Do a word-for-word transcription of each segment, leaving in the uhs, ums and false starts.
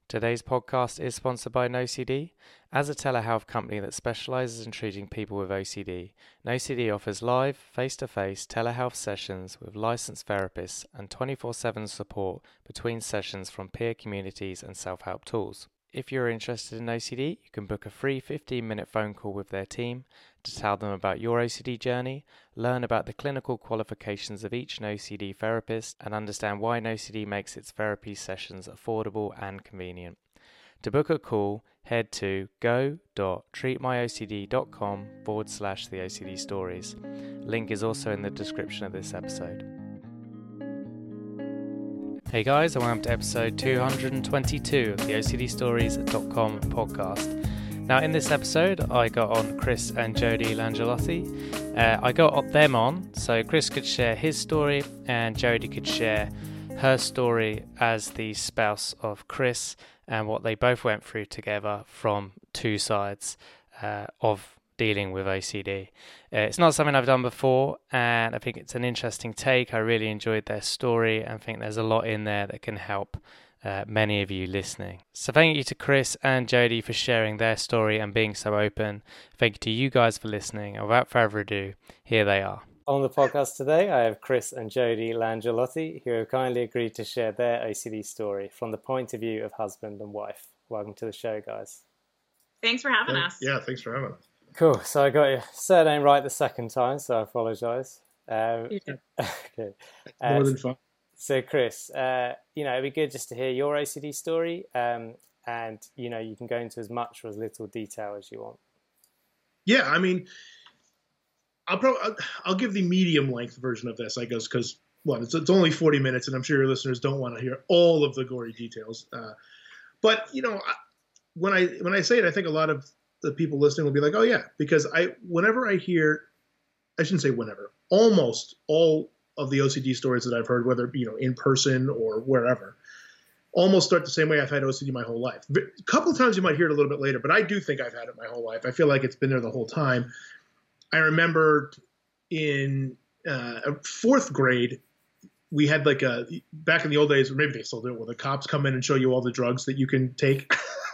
Today's podcast is sponsored by NoCD. As a telehealth company that specializes in treating people with O C D, NoCD offers live, face-to-face telehealth sessions with licensed therapists and twenty-four seven support between sessions from peer communities and self-help tools. If you're interested in O C D, you can book a free fifteen minute phone call with their team to tell them about your O C D journey, learn about the clinical qualifications of each NoCD therapist, and understand why NoCD makes its therapy sessions affordable and convenient. To book a call, head to go.treatmyocd.com forward slash the OCD stories. Link is also in the description of this episode. Hey guys, and welcome to episode two hundred twenty-two of the O C D stories dot com podcast. Now in this episode, I got on Chris and Jodie Langelotti. Uh, I got them on so Chris could share his story and Jodie could share her story as the spouse of Chris and what they both went through together from two sides uh, of dealing with O C D. Uh, it's not something I've done before, and I think it's an interesting take. I really enjoyed their story and think there's a lot in there that can help uh, many of you listening. So thank you to Chris and Jodie for sharing their story and being so open. Thank you to you guys for listening. And without further ado, here they are. On the podcast today, I have Chris and Jodie Langelotti, who have kindly agreed to share their O C D story from the point of view of husband and wife. Welcome to the show, guys. Thanks for having Thanks. us. Yeah, thanks for having us. Cool. So I got your surname right the second time, so I apologise. Um, okay. Uh, More than fun. So, Chris, uh, you know, it'd be good just to hear your O C D story, um, and you know, you can go into as much or as little detail as you want. Yeah, I mean, I'll probably I'll, I'll give the medium length version of this, I guess, because well, it's, it's only forty minutes, and I'm sure your listeners don't want to hear all of the gory details. Uh, but you know, I, when I when I say it, I think a lot of the people listening will be like, oh yeah, because I, whenever I hear, I shouldn't say whenever, almost all of the O C D stories that I've heard, whether, you know, in person or wherever, almost start the same way. I've had O C D my whole life. A couple of times you might hear it a little bit later, but I do think I've had it my whole life. I feel like it's been there the whole time. I remember in uh, fourth grade, we had like a, back in the old days, or maybe they still do it, where the cops come in and show you all the drugs that you can take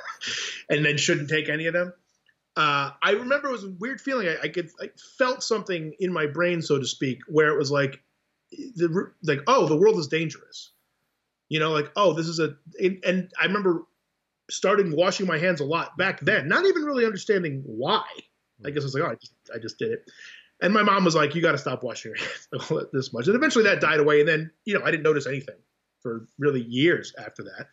and then shouldn't take any of them. Uh, I remember it was a weird feeling. I, I could, I felt something in my brain, so to speak, where it was like, the, like, oh, the world is dangerous. You know, like, oh, this is a, and I remember starting washing my hands a lot back then, not even really understanding why. I guess I was like, oh, I just, I just did it. And my mom was like, you got to stop washing your hands this much. And eventually that died away. And then, you know, I didn't notice anything for really years after that.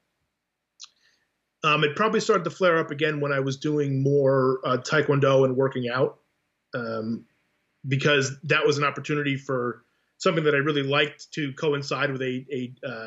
Um, it probably started to flare up again when I was doing more uh, Taekwondo and working out, um, because that was an opportunity for something that I really liked to coincide with a a, uh,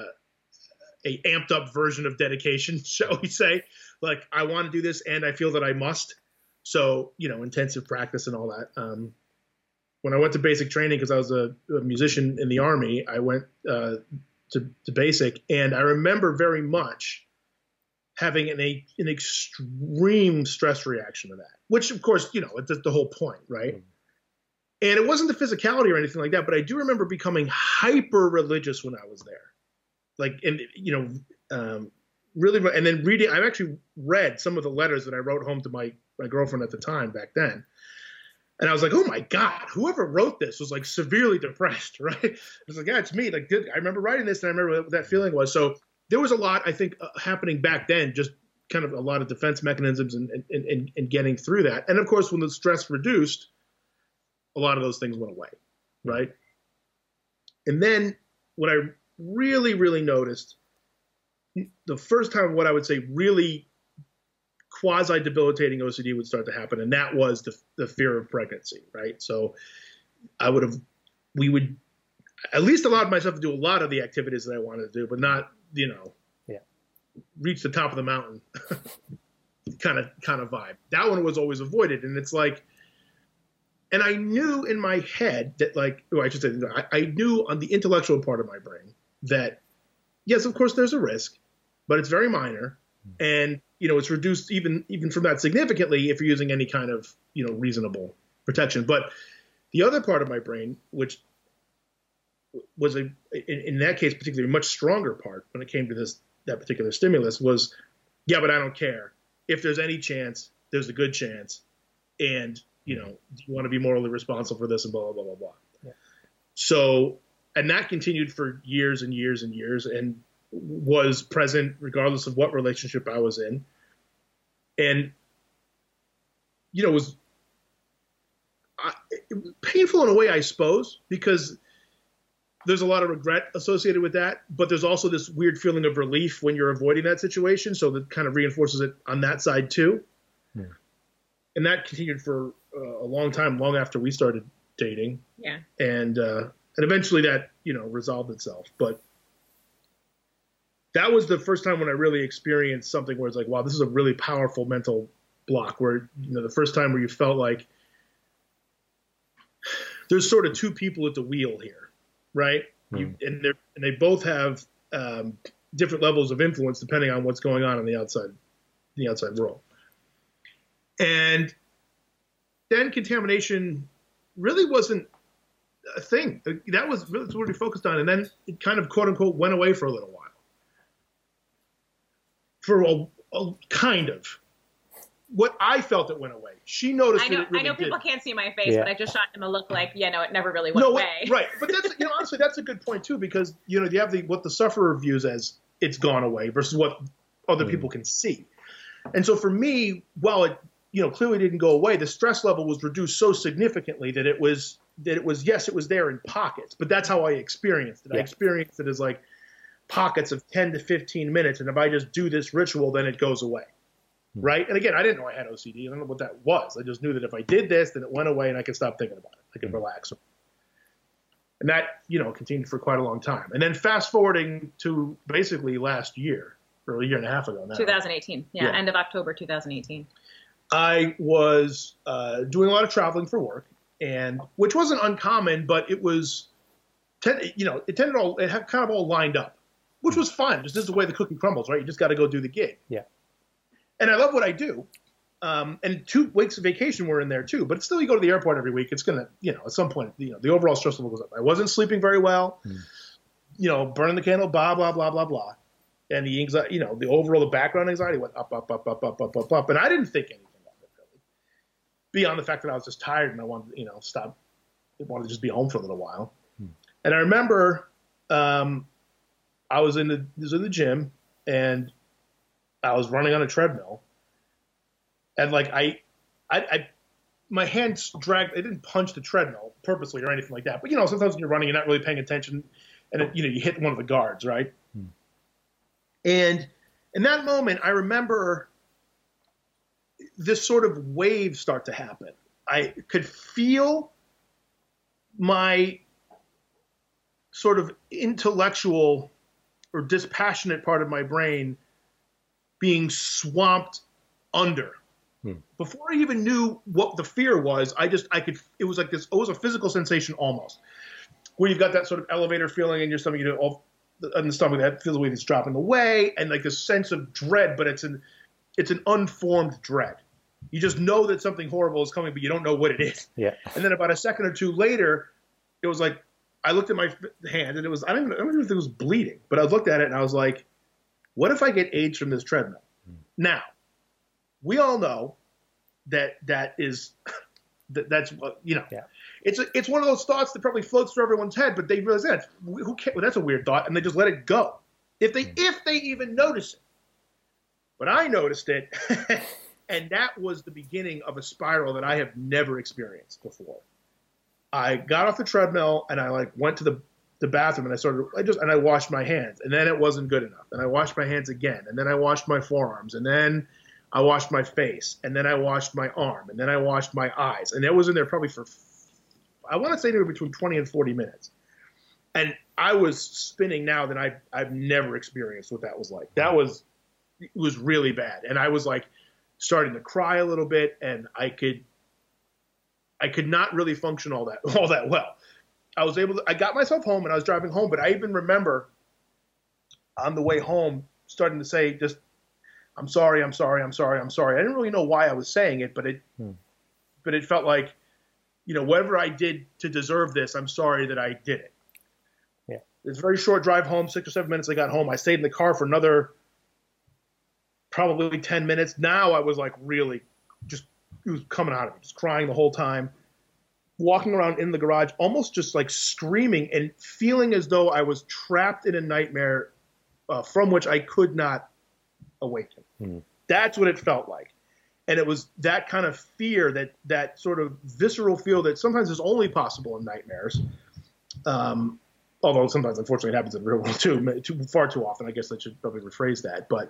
a amped up version of dedication, shall we say. Like, I want to do this and I feel that I must. So, you know, intensive practice and all that. Um, when I went to basic training, because I was a, a musician in the Army, I went uh, to, to basic, and I remember very much having an, a, an extreme stress reaction to that, which, of course, you know, it's the whole point, right? Mm. And it wasn't the physicality or anything like that, but I do remember becoming hyper religious when I was there. Like, and, you know, um, really, and then reading, I've actually read some of the letters that I wrote home to my, my girlfriend at the time back then. And I was like, oh my God, whoever wrote this was like severely depressed, right? I was like, yeah, it's me. Like, I remember writing this and I remember what that feeling was. So there was a lot, I think, uh, happening back then, just kind of a lot of defense mechanisms and, and, and, and getting through that. And of course, when the stress reduced, a lot of those things went away, right? And then what I really, really noticed, the first time what I would say really quasi-debilitating O C D would start to happen, and that was the, the fear of pregnancy, right? So I would have, we would at least allowed myself to do a lot of the activities that I wanted to do, but not, you know, yeah, reach the top of the mountain kind of kind of vibe. That one was always avoided. And it's like, and I knew in my head that, like, or I should say, I, I knew on the intellectual part of my brain that, yes, of course there's a risk, but it's very minor. And, you know, it's reduced even even from that significantly if you're using any kind of, you know, reasonable protection. But the other part of my brain, which was a in, in that case particularly a much stronger part when it came to this that particular stimulus, was yeah, but I don't care. If there's any chance, there's a good chance. And, you know, do you want to be morally responsible for this and blah, blah, blah, blah, blah. Yeah. So, and that continued for years and years and years and was present regardless of what relationship I was in. And, you know, it was, I, it was painful in a way, I suppose, because there's a lot of regret associated with that, but there's also this weird feeling of relief when you're avoiding that situation. So that kind of reinforces it on that side too. Yeah. And that continued for uh, a long time, long after we started dating. Yeah. And, uh, and eventually that, you know, resolved itself. But that was the first time when I really experienced something where it's like, wow, this is a really powerful mental block, where, you know, the first time where you felt like there's sort of two people at the wheel here, right? Mm. You, and, they're, and they both have um, different levels of influence depending on what's going on in the outside, the outside world. And then contamination really wasn't a thing. That was really what we focused on. And then it kind of, quote unquote, went away for a little while. For a, a kind of. What I felt it went away. She noticed I know, that it really I know people didn't. can't see my face, Yeah. but I just shot him a look like, yeah, no, it never really went no, away. Right. But that's, you know, honestly, that's a good point too, because, you know, you have the, what the sufferer views as it's gone away versus what other mm. people can see. And so for me, while it, you know, clearly didn't go away, the stress level was reduced so significantly that it was, that it was, yes, it was there in pockets, but that's how I experienced it. Yeah. I experienced it as like pockets of ten to fifteen minutes. And if I just do this ritual, then it goes away. Mm. Right. And again, I didn't know I had O C D. I don't know what that was. I just knew that if I did this, then it went away and I could stop thinking about it. I could mm. relax. And that, you know, continued for quite a long time. And then fast forwarding to basically last year, or a year and a half ago now. twenty eighteen. Yeah, yeah. End of October two thousand eighteen. I was uh, doing a lot of traveling for work, and which wasn't uncommon, but it was, ten, you know, it tended all, it had kind of all lined up, which was fun. Just this is the way the cookie crumbles, right? You just got to go do the gig. Yeah. And I love what I do. Um, and two weeks of vacation were in there too, but still you go to the airport every week. It's going to, you know, at some point, you know, the overall stress level goes up. I wasn't sleeping very well, mm. you know, burning the candle, blah, blah, blah, blah, blah. And the anxiety, you know, the overall, the background anxiety went up, up, up, up, up, up, up, up. And I didn't think anything of it really, beyond the fact that I was just tired and I wanted, you know, stop, I wanted to just be home for a little while. Mm. And I remember, um, I was in the, was in the gym and I was running on a treadmill. And like I, I, I, my hands dragged. I didn't punch the treadmill purposely or anything like that. But you know, sometimes when you're running, you're not really paying attention, and it, you know, you hit one of the guards, right? Hmm. And in that moment, I remember this sort of wave start to happen. I could feel my sort of intellectual or dispassionate part of my brain being swamped under. Before I even knew what the fear was, I just, I could, it was like this, it was a physical sensation almost, where you've got that sort of elevator feeling in your stomach, you know, all, in the stomach, that feels the way it's dropping away, and like this sense of dread, but it's an, it's an unformed dread. You just know that something horrible is coming, but you don't know what it is. Yeah. And then about a second or two later, it was like, I looked at my hand, and it was, I don't even, I don't even know if it was bleeding, but I looked at it, and I was like, what if I get AIDS from this treadmill? Mm. Now, we all know that that is that, that's you know yeah. it's a, it's one of those thoughts that probably floats through everyone's head, but they realize that who cares? Well, that's a weird thought, and they just let it go if they mm. if they even notice it. But I noticed it, and that was the beginning of a spiral that I have never experienced before. I got off the treadmill and I like went to the the bathroom and I started I just and I washed my hands, and then it wasn't good enough, and I washed my hands again, and then I washed my forearms, and then I washed my face, and then I washed my arm, and then I washed my eyes. And it was in there probably for, I want to say they were between twenty and forty minutes. And I was spinning now that I've, I've never experienced what that was like. That was, it was really bad. And I was like starting to cry a little bit, and I could, I could not really function all that, all that well. I was able to, I got myself home and I was driving home, but I even remember on the way home starting to say just, I'm sorry, I'm sorry, I'm sorry, I'm sorry. I didn't really know why I was saying it, but it, hmm. but it felt like, you know, whatever I did to deserve this, I'm sorry that I did it. Yeah. It's a very short drive home, six or seven minutes I got home. I stayed in the car for another probably ten minutes. Now I was like really just, it was coming out of me, just crying the whole time, walking around in the garage, almost just like screaming and feeling as though I was trapped in a nightmare uh, from which I could not awaken. Mm. That's what it felt like. And it was that kind of fear, that that sort of visceral feel that sometimes is only possible in nightmares. Um, although sometimes, unfortunately, it happens in the real world too, too, far too often. I guess I should probably rephrase that. But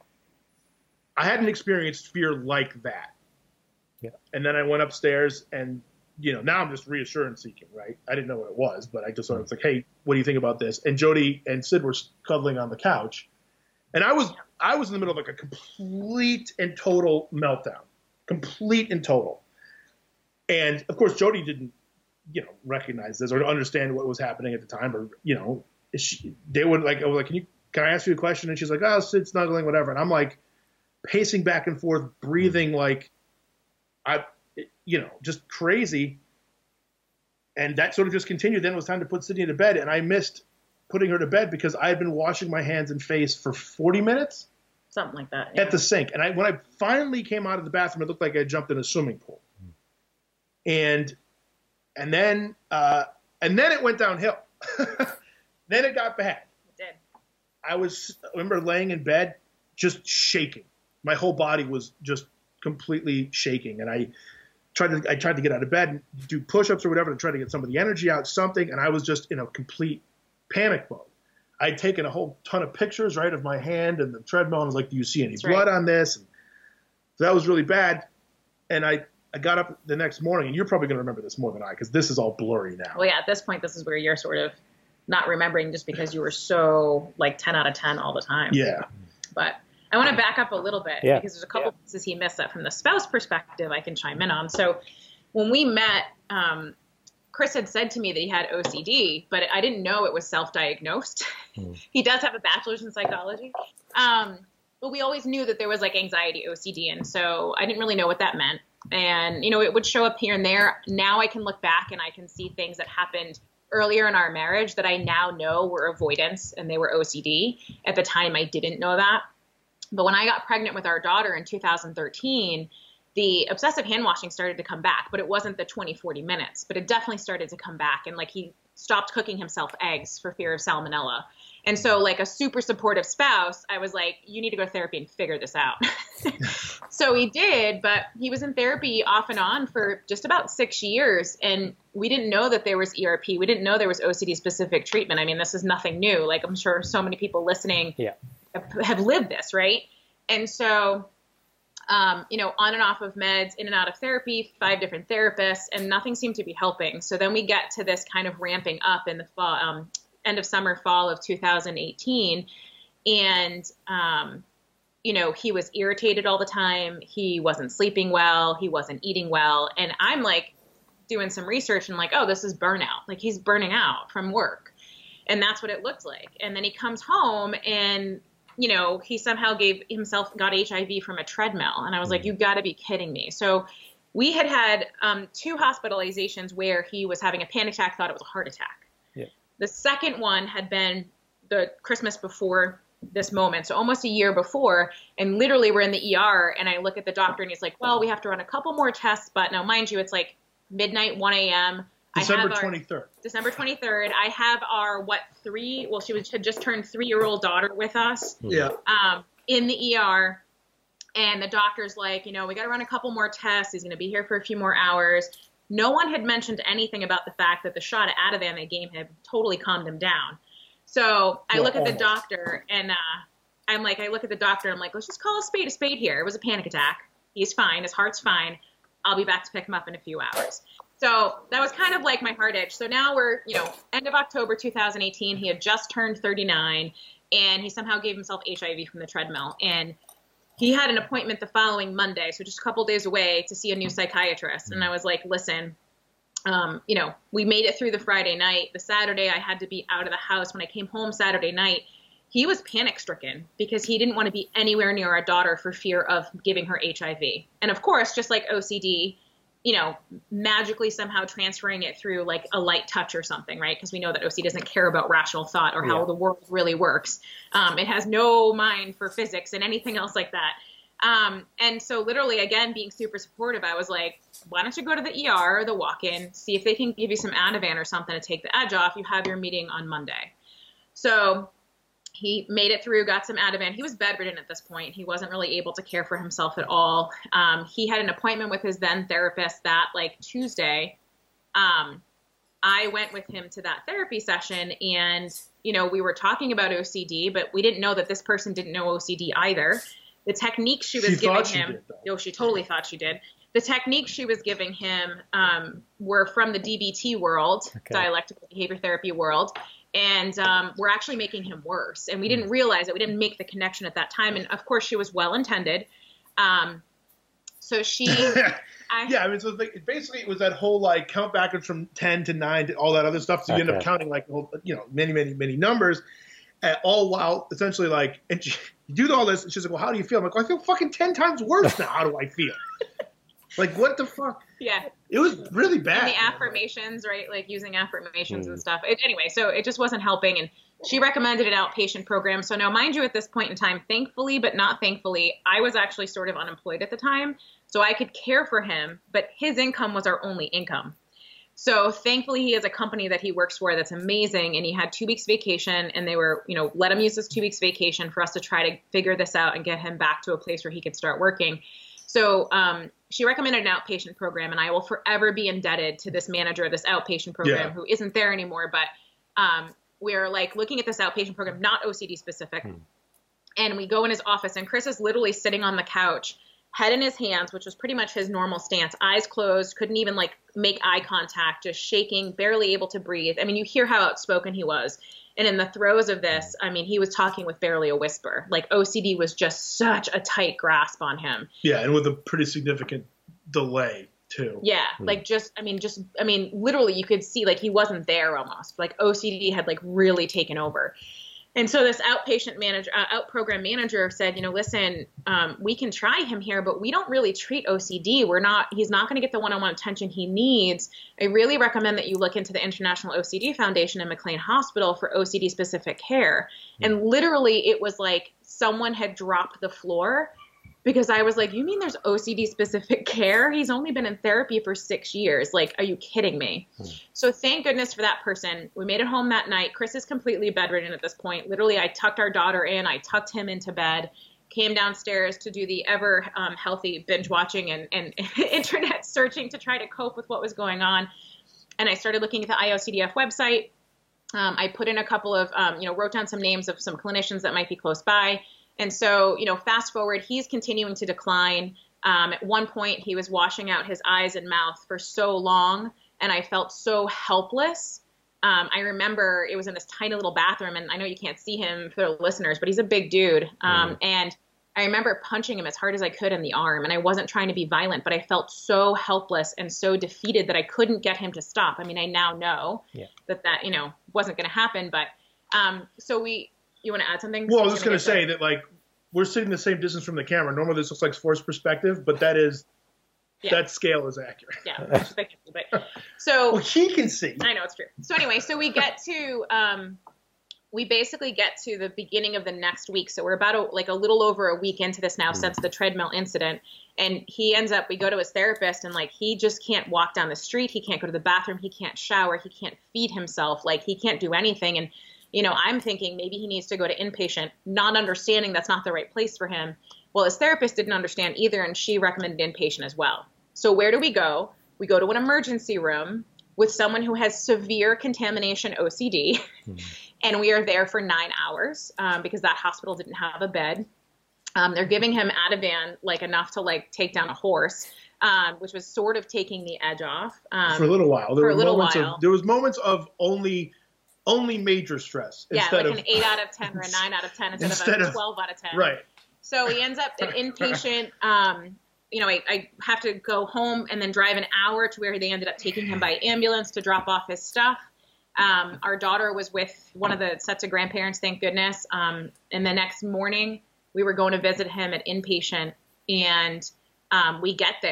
I hadn't experienced fear like that. Yeah. And then I went upstairs and, you know, now I'm just reassurance seeking, right? I didn't know what it was, but I just sort of was like, hey, what do you think about this? And Jody and Sid were cuddling on the couch. And I was I was in the middle of like a complete and total meltdown, complete and total. And of course, Jody didn't, you know, recognize this or understand what was happening at the time, or, you know, she, they would like, I was like, can you, can I ask you a question? And she's like, oh, Sid snuggling, whatever. And I'm like pacing back and forth, breathing like I, you know, just crazy. And that sort of just continued. Then it was time to put Sydney to bed, and I missed putting her to bed because I had been washing my hands and face for forty minutes. Something like that. Yeah. At the sink. And I, when I finally came out of the bathroom, it looked like I jumped in a swimming pool. And, and then, uh, and then it went downhill. Then it got bad. It did. I was, I remember laying in bed, just shaking. My whole body was just completely shaking. And I tried to, I tried to get out of bed and do push-ups or whatever to try to get some of the energy out, something. And I was just in a complete panic mode. I'd taken a whole ton of pictures, right, of my hand and the treadmill, and I was like, do you see any That's blood right. on this? And so that was really bad. And I, I got up the next morning, and you're probably going to remember this more than I, because this is all blurry now. Well, yeah, at this point, this is where you're sort of not remembering just because you were so, like, ten out of ten all the time. Yeah. But I want to back up a little bit yeah. because there's a couple yeah. pieces he missed that from the spouse perspective I can chime in on. So when we met, um, Chris had said to me that he had O C D, but I didn't know it was self-diagnosed. Mm. He does have a bachelor's in psychology. Um, but we always knew that there was like anxiety O C D. And so I didn't really know what that meant. And, you know, it would show up here and there. Now I can look back and I can see things that happened earlier in our marriage that I now know were avoidance and they were O C D. At the time, I didn't know that. But when I got pregnant with our daughter in two thousand thirteen, the obsessive hand washing started to come back, but it wasn't the twenty, forty minutes, but it definitely started to come back. And like he stopped cooking himself eggs for fear of salmonella. And so like a super supportive spouse, I was like, you need to go to therapy and figure this out. So he did, but he was in therapy off and on for just about six years. And we didn't know that there was E R P. We didn't know there was O C D specific treatment. I mean, this is nothing new. Like I'm sure so many people listening yeah. have, have lived this, right? And so Um, you know, on and off of meds, in and out of therapy, five different therapists, and nothing seemed to be helping. So then we get to this kind of ramping up in the fall, um, end of summer, fall of two thousand eighteen. And, um, you know, he was irritated all the time. He wasn't sleeping well. He wasn't eating well. And I'm like doing some research and like, oh, this is burnout. Like he's burning out from work. And that's what it looked like. And then he comes home and you know, he somehow gave himself, got H I V from a treadmill. And I was like, you gotta be kidding me. So we had had um, two hospitalizations where he was having a panic attack, thought it was a heart attack. Yeah. The second one had been the Christmas before this moment. So almost a year before, and literally we're in the E R and I look at the doctor and he's like, well, we have to run a couple more tests, but now mind you, it's like midnight, one a.m. December twenty-third. December twenty-third. I have our, what, three, well, she was, had just turned three-year-old daughter with us. Yeah. Um, in the E R. And the doctor's like, you know, we got to run a couple more tests. He's going to be here for a few more hours. No one had mentioned anything about the fact that the shot of Ativan they gave him totally calmed him down. So I well, look at almost. the doctor and uh, I'm like, I look at the doctor. I'm like, let's just call a spade a spade here. It was a panic attack. He's fine. His heart's fine. I'll be back to pick him up in a few hours. So that was kind of like my heart edge. So now we're, you know, end of October two thousand eighteen. He had just turned thirty-nine and he somehow gave himself H I V from the treadmill. And he had an appointment the following Monday, so just a couple days away, to see a new psychiatrist. And I was like, listen, um, you know, we made it through the Friday night. The Saturday I had to be out of the house. When I came home Saturday night, he was panic stricken because he didn't want to be anywhere near our daughter for fear of giving her H I V. And of course, just like O C D, you know, magically somehow transferring it through like a light touch or something, right? Because we know that O C D doesn't care about rational thought or how yeah. the world really works. Um, it has no mind for physics and anything else like that. Um, and so literally, again, being super supportive, I was like, why don't you go to the E R or the walk-in, see if they can give you some Ativan or something to take the edge off. You have your meeting on Monday. So he made it through, got some Ativan. He was bedridden at this point. He wasn't really able to care for himself at all. Um, he had an appointment with his then therapist that like Tuesday. Um, I went with him to that therapy session, and, you know, we were talking about O C D, but we didn't know that this person didn't know O C D either. The techniques she was she giving she him, did, oh, she totally thought she did. The techniques she was giving him um, were from the D B T world, okay. dialectical behavior therapy world, and um, were actually making him worse. And we didn't realize it. We didn't make the connection at that time. And of course, she was well intended. Um, so she, I, yeah, I mean, so like, basically, it was that whole like count backwards from ten to nine to all that other stuff. So you okay. end up counting like you know many, many, many numbers. Uh, all while essentially like, and she, you do all this, and she's like, well, how do you feel? I'm like, well, I feel fucking ten times worse now. How do I feel? Like, what the fuck? Yeah. It was really bad. And the affirmations, right? Like using affirmations mm. and stuff. It, anyway, so it just wasn't helping. And she recommended an outpatient program. So now, mind you, at this point in time, thankfully, but not thankfully, I was actually sort of unemployed at the time. So I could care for him, but his income was our only income. So thankfully, he has a company that he works for that's amazing. And he had two weeks vacation, and they were, you know, let him use this two weeks vacation for us to try to figure this out and get him back to a place where he could start working. So um, she recommended an outpatient program, and I will forever be indebted to this manager of this outpatient program yeah. who isn't there anymore. But um, we're like looking at this outpatient program, not O C D specific. Hmm. And we go in his office, and Chris is literally sitting on the couch, head in his hands, which was pretty much his normal stance, eyes closed, couldn't even like make eye contact, just shaking, barely able to breathe. I mean, you hear how outspoken he was. And in the throes of this, I mean, he was talking with barely a whisper. Like O C D was just such a tight grasp on him. Yeah, and with a pretty significant delay too. Yeah, mm. like just, I mean, just, I mean, literally you could see like he wasn't there almost. Like O C D had like really taken over. And so this outpatient manager, uh, out program manager said, you know, listen, um, we can try him here, but we don't really treat O C D. We're not, he's not going to get the one-on-one attention he needs. I really recommend that you look into the International O C D Foundation in McLean Hospital for O C D specific care. Mm-hmm. And literally it was like someone had dropped the floor, because I was like, you mean there's O C D specific care? He's only been in therapy for six years. Like, are you kidding me? Hmm. So thank goodness for that person. We made it home that night. Chris is completely bedridden at this point. Literally, I tucked our daughter in. I tucked him into bed, came downstairs to do the ever um, healthy binge watching and, and internet searching to try to cope with what was going on. And I started looking at the I O C D F website. Um, I put in a couple of, um, you know, wrote down some names of some clinicians that might be close by. And so, you know, fast forward, he's continuing to decline. Um, at one point, he was washing out his eyes and mouth for so long, and I felt so helpless. Um, I remember it was in this tiny little bathroom, and I know you can't see him for the listeners, but he's a big dude. Um, mm. And I remember punching him as hard as I could in the arm, and I wasn't trying to be violent, but I felt so helpless and so defeated that I couldn't get him to stop. I mean, I now know yeah. that that, you know, wasn't going to happen, but um, so we... You want to add something? Well, I was just going to say that, like, we're sitting the same distance from the camera. Normally this looks like forced perspective, but that is, yeah. that scale is accurate. Yeah. But, so. Well, he can see. I know, it's true. So anyway, so we get to, um, we basically get to the beginning of the next week. So we're about a, like a little over a week into this now mm. since the treadmill incident. And he ends up, we go to his therapist, and like, he just can't walk down the street. He can't go to the bathroom. He can't shower. He can't feed himself. Like, he can't do anything. And you know, I'm thinking maybe he needs to go to inpatient, not understanding that's not the right place for him. Well, his therapist didn't understand either, and she recommended inpatient as well. So where do we go? We go to an emergency room with someone who has severe contamination O C D, mm-hmm. and we are there for nine hours um, because that hospital didn't have a bed. Um, they're giving him Ativan, like enough to like take down a horse, um, which was sort of taking the edge off. Um, for a little while. There for were a little moments while. Of, there was moments of only... Only major stress. Yeah, instead like of, an eight out of ten or a nine out of ten instead, instead of a twelve out of ten. Right. So he ends up an inpatient. Um, you know, I, I have to go home and then drive an hour to where they ended up taking him by ambulance to drop off his stuff. Um, our daughter was with one of the sets of grandparents, thank goodness. Um, and the next morning, we were going to visit him at inpatient, and um, we get there.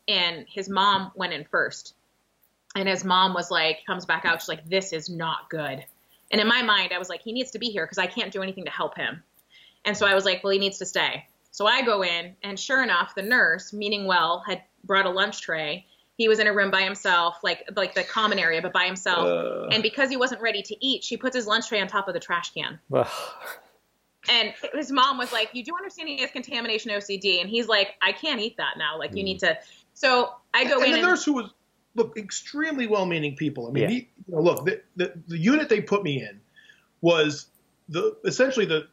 and his mom went in first. And his mom was like, comes back out. She's like, this is not good. And in my mind, I was like, he needs to be here because I can't do anything to help him. And so I was like, well, he needs to stay. So I go in, and sure enough, the nurse, meaning well, had brought a lunch tray. He was in a room by himself, like like the common area, but by himself. Uh, and because he wasn't ready to eat, she puts his lunch tray on top of the trash can. Uh, and his mom was like, you do understand he has contamination O C D? And he's like, I can't eat that now. Like, you need to. So I go and in. The and the nurse who was, look, extremely well-meaning people. I mean, yeah. he, you know, look, the, the, the unit they put me in was the essentially the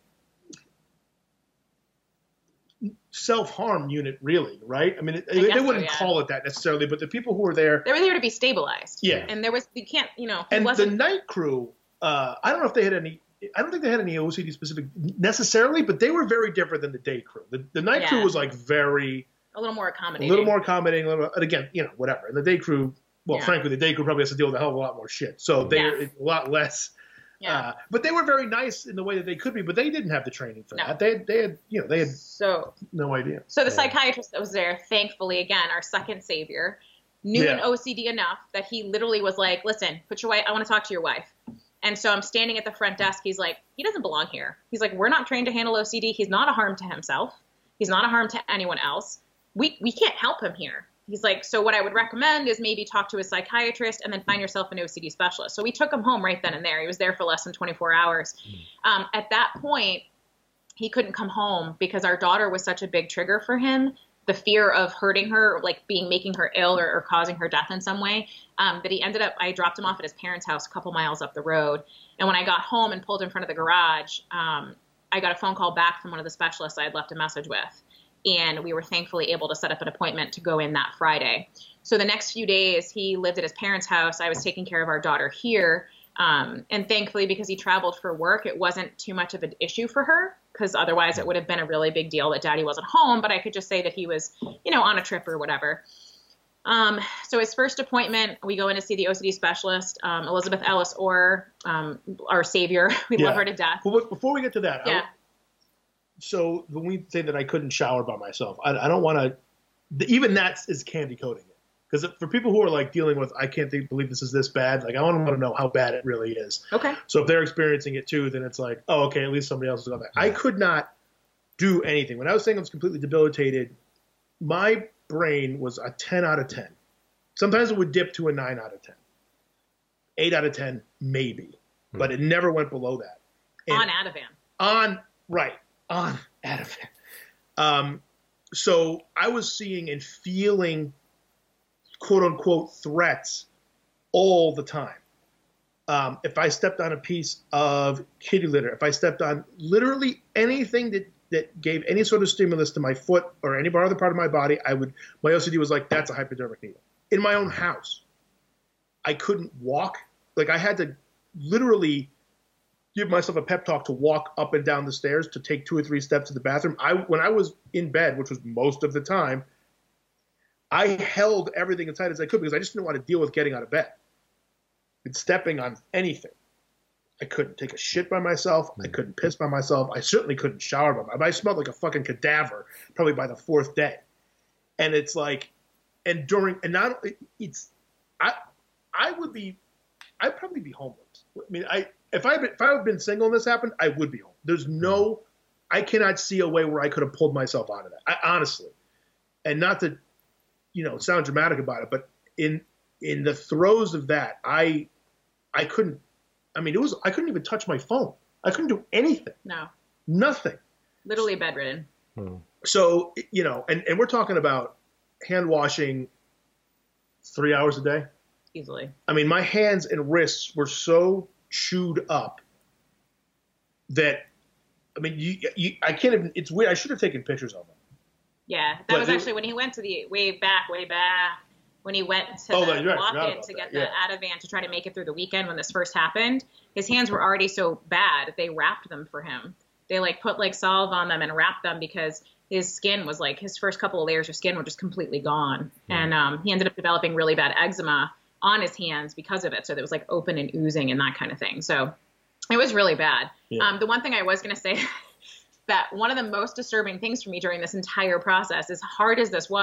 self-harm unit, really, right? I mean, it, I they wouldn't so, yeah. call it that necessarily, but the people who were there, they were there to be stabilized. Yeah, and there was you can't, you know, and wasn't... the night crew. Uh, I don't know if they had any. I don't think they had any O C D specific necessarily, but they were very different than the day crew. The, the night yeah. crew was like very a little more accommodating, a little more accommodating. A little, and again, you know, whatever. And the day crew, well, yeah. frankly, the day crew probably has to deal with a hell of a lot more shit, so they're yeah. a lot less. Yeah. Uh, but they were very nice in the way that they could be, but they didn't have the training for no. that. They, they had, you know, they had so, no idea. So the yeah. psychiatrist that was there, thankfully, again, our second savior, knew yeah. an O C D enough that he literally was like, listen, put your wife, I want to talk to your wife. And so I'm standing at the front desk. He's like, he doesn't belong here. He's like, we're not trained to handle O C D. He's not a harm to himself. He's not a harm to anyone else. We, we can't help him here. He's like, so what I would recommend is maybe talk to a psychiatrist and then find yourself an O C D specialist. So we took him home right then and there. He was there for less than twenty-four hours. Um, at that point, he couldn't come home because our daughter was such a big trigger for him. The fear of hurting her, like being, making her ill or, or causing her death in some way, um, that he ended up, I dropped him off at his parents' house a couple miles up the road. And when I got home and pulled in front of the garage, um, I got a phone call back from one of the specialists I had left a message with. And we were thankfully able to set up an appointment to go in that Friday. So the next few days, he lived at his parents' house. I was taking care of our daughter here. Um, and thankfully, because he traveled for work, it wasn't too much of an issue for her, because otherwise it would have been a really big deal that Daddy wasn't home. But I could just say that he was, you know, on a trip or whatever. Um, so his first appointment, we go in to see the O C D specialist, um, Elizabeth Ellis Orr, um, our savior. We yeah. love her to death. But before we get to that, yeah. I, so when we say that I couldn't shower by myself, I, I don't want to, even that is candy coating it. Because for people who are like dealing with, I can't think, believe this is this bad, like I want to know how bad it really is. Okay. So if they're experiencing it too, then it's like, oh, okay, at least somebody else has got that. I could not do anything. When I was saying I was completely debilitated, my brain was a ten out of ten. Sometimes it would dip to a nine out of ten. eight out of ten, maybe. Hmm. But it never went below that. And on Ativan. On, right. On Ativan. Um, so I was seeing and feeling quote unquote threats all the time. Um, if I stepped on a piece of kitty litter, if I stepped on literally anything that, that gave any sort of stimulus to my foot or any other part of my body, I would, my O C D was like, that's a hypodermic needle. In my own house, I couldn't walk. Like I had to literally give myself a pep talk to walk up and down the stairs to take two or three steps to the bathroom. I, when I was in bed, which was most of the time, I held everything as tight as I could because I just didn't want to deal with getting out of bed and stepping on anything. I couldn't take a shit by myself. I couldn't piss by myself. I certainly couldn't shower by myself. I smelled like a fucking cadaver probably by the fourth day. And it's like, and during, and not, it's, I, I would be, I'd probably be homeless. I mean, I, if I, if I had been single and this happened, I would be home. There's no, I cannot see a way where I could have pulled myself out of that. I, honestly. And not to, you know, sound dramatic about it, but in, in the throes of that, I, I couldn't, I mean, it was, I couldn't even touch my phone. I couldn't do anything. No. Nothing. Literally bedridden. Hmm. So, you know, and, and we're talking about hand washing three hours a day. Easily. I mean, my hands and wrists were so chewed up that, I mean, you, you I can't even, it's weird. I should have taken pictures of them. Yeah. That but was actually it, when he went to the, way back, way back, when he went to oh, the right, walk-in to get that, the yeah. Ativan to try to make it through the weekend when this first happened, his hands were already so bad, they wrapped them for him. They, like, put, like, salve on them and wrapped them because his skin was, like, his first couple of layers of skin were just completely gone. Mm. And um, he ended up developing really bad eczema on his hands because of it. So it was, like, open and oozing and that kind of thing. So it was really bad. Yeah. Um, the one thing I was going to say that one of the most disturbing things for me during this entire process, as hard as this was,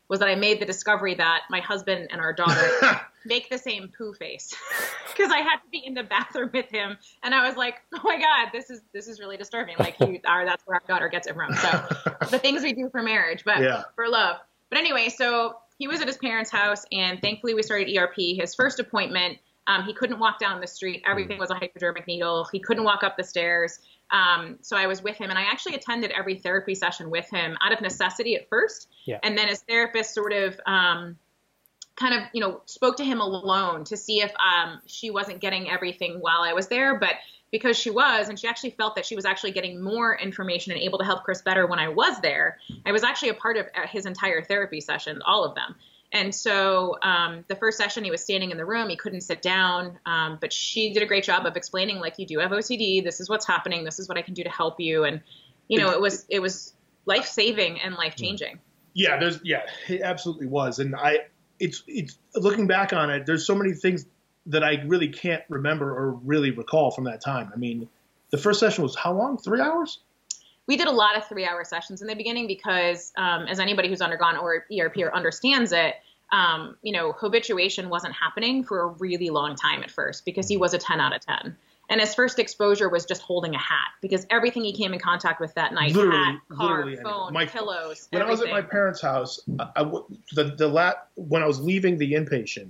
was that I made the discovery that my husband and our daughter make the same poo face because I had to be in the bathroom with him. And I was like, oh my God, this is, this is really disturbing. Like he, our, that's where our daughter gets it from. So the things we do for marriage, but yeah. for love. But anyway, so he was at his parents' house and thankfully we started E R P. His first appointment, um, he couldn't walk down the street. Everything was a hypodermic needle. He couldn't walk up the stairs. Um, so I was with him and I actually attended every therapy session with him out of necessity at first. Yeah. And then his therapist sort of, um, kind of, you know, spoke to him alone to see if, um, she wasn't getting everything while I was there, but because she was, and she actually felt that she was actually getting more information and able to help Chris better when I was there. I was actually a part of his entire therapy session, all of them. And so um, the first session, he was standing in the room. He couldn't sit down, um, but she did a great job of explaining, like, you do have O C D. This is what's happening. This is what I can do to help you. And, you know, it was it was life-saving and life-changing. Yeah, there's yeah, it absolutely was. And I it's it's looking back on it, there's so many things that I really can't remember or really recall from that time. I mean, the first session was how long? Three hours? We did a lot of three-hour sessions in the beginning because, um, as anybody who's undergone or E R P or understands it, um, you know, habituation wasn't happening for a really long time at first because he was a ten out of ten. And his first exposure was just holding a hat because everything he came in contact with that night, literally, hat, car, literally phone, my, pillows, When everything. I was at my parents' house, I, I, the, the lat, when I was leaving the inpatient,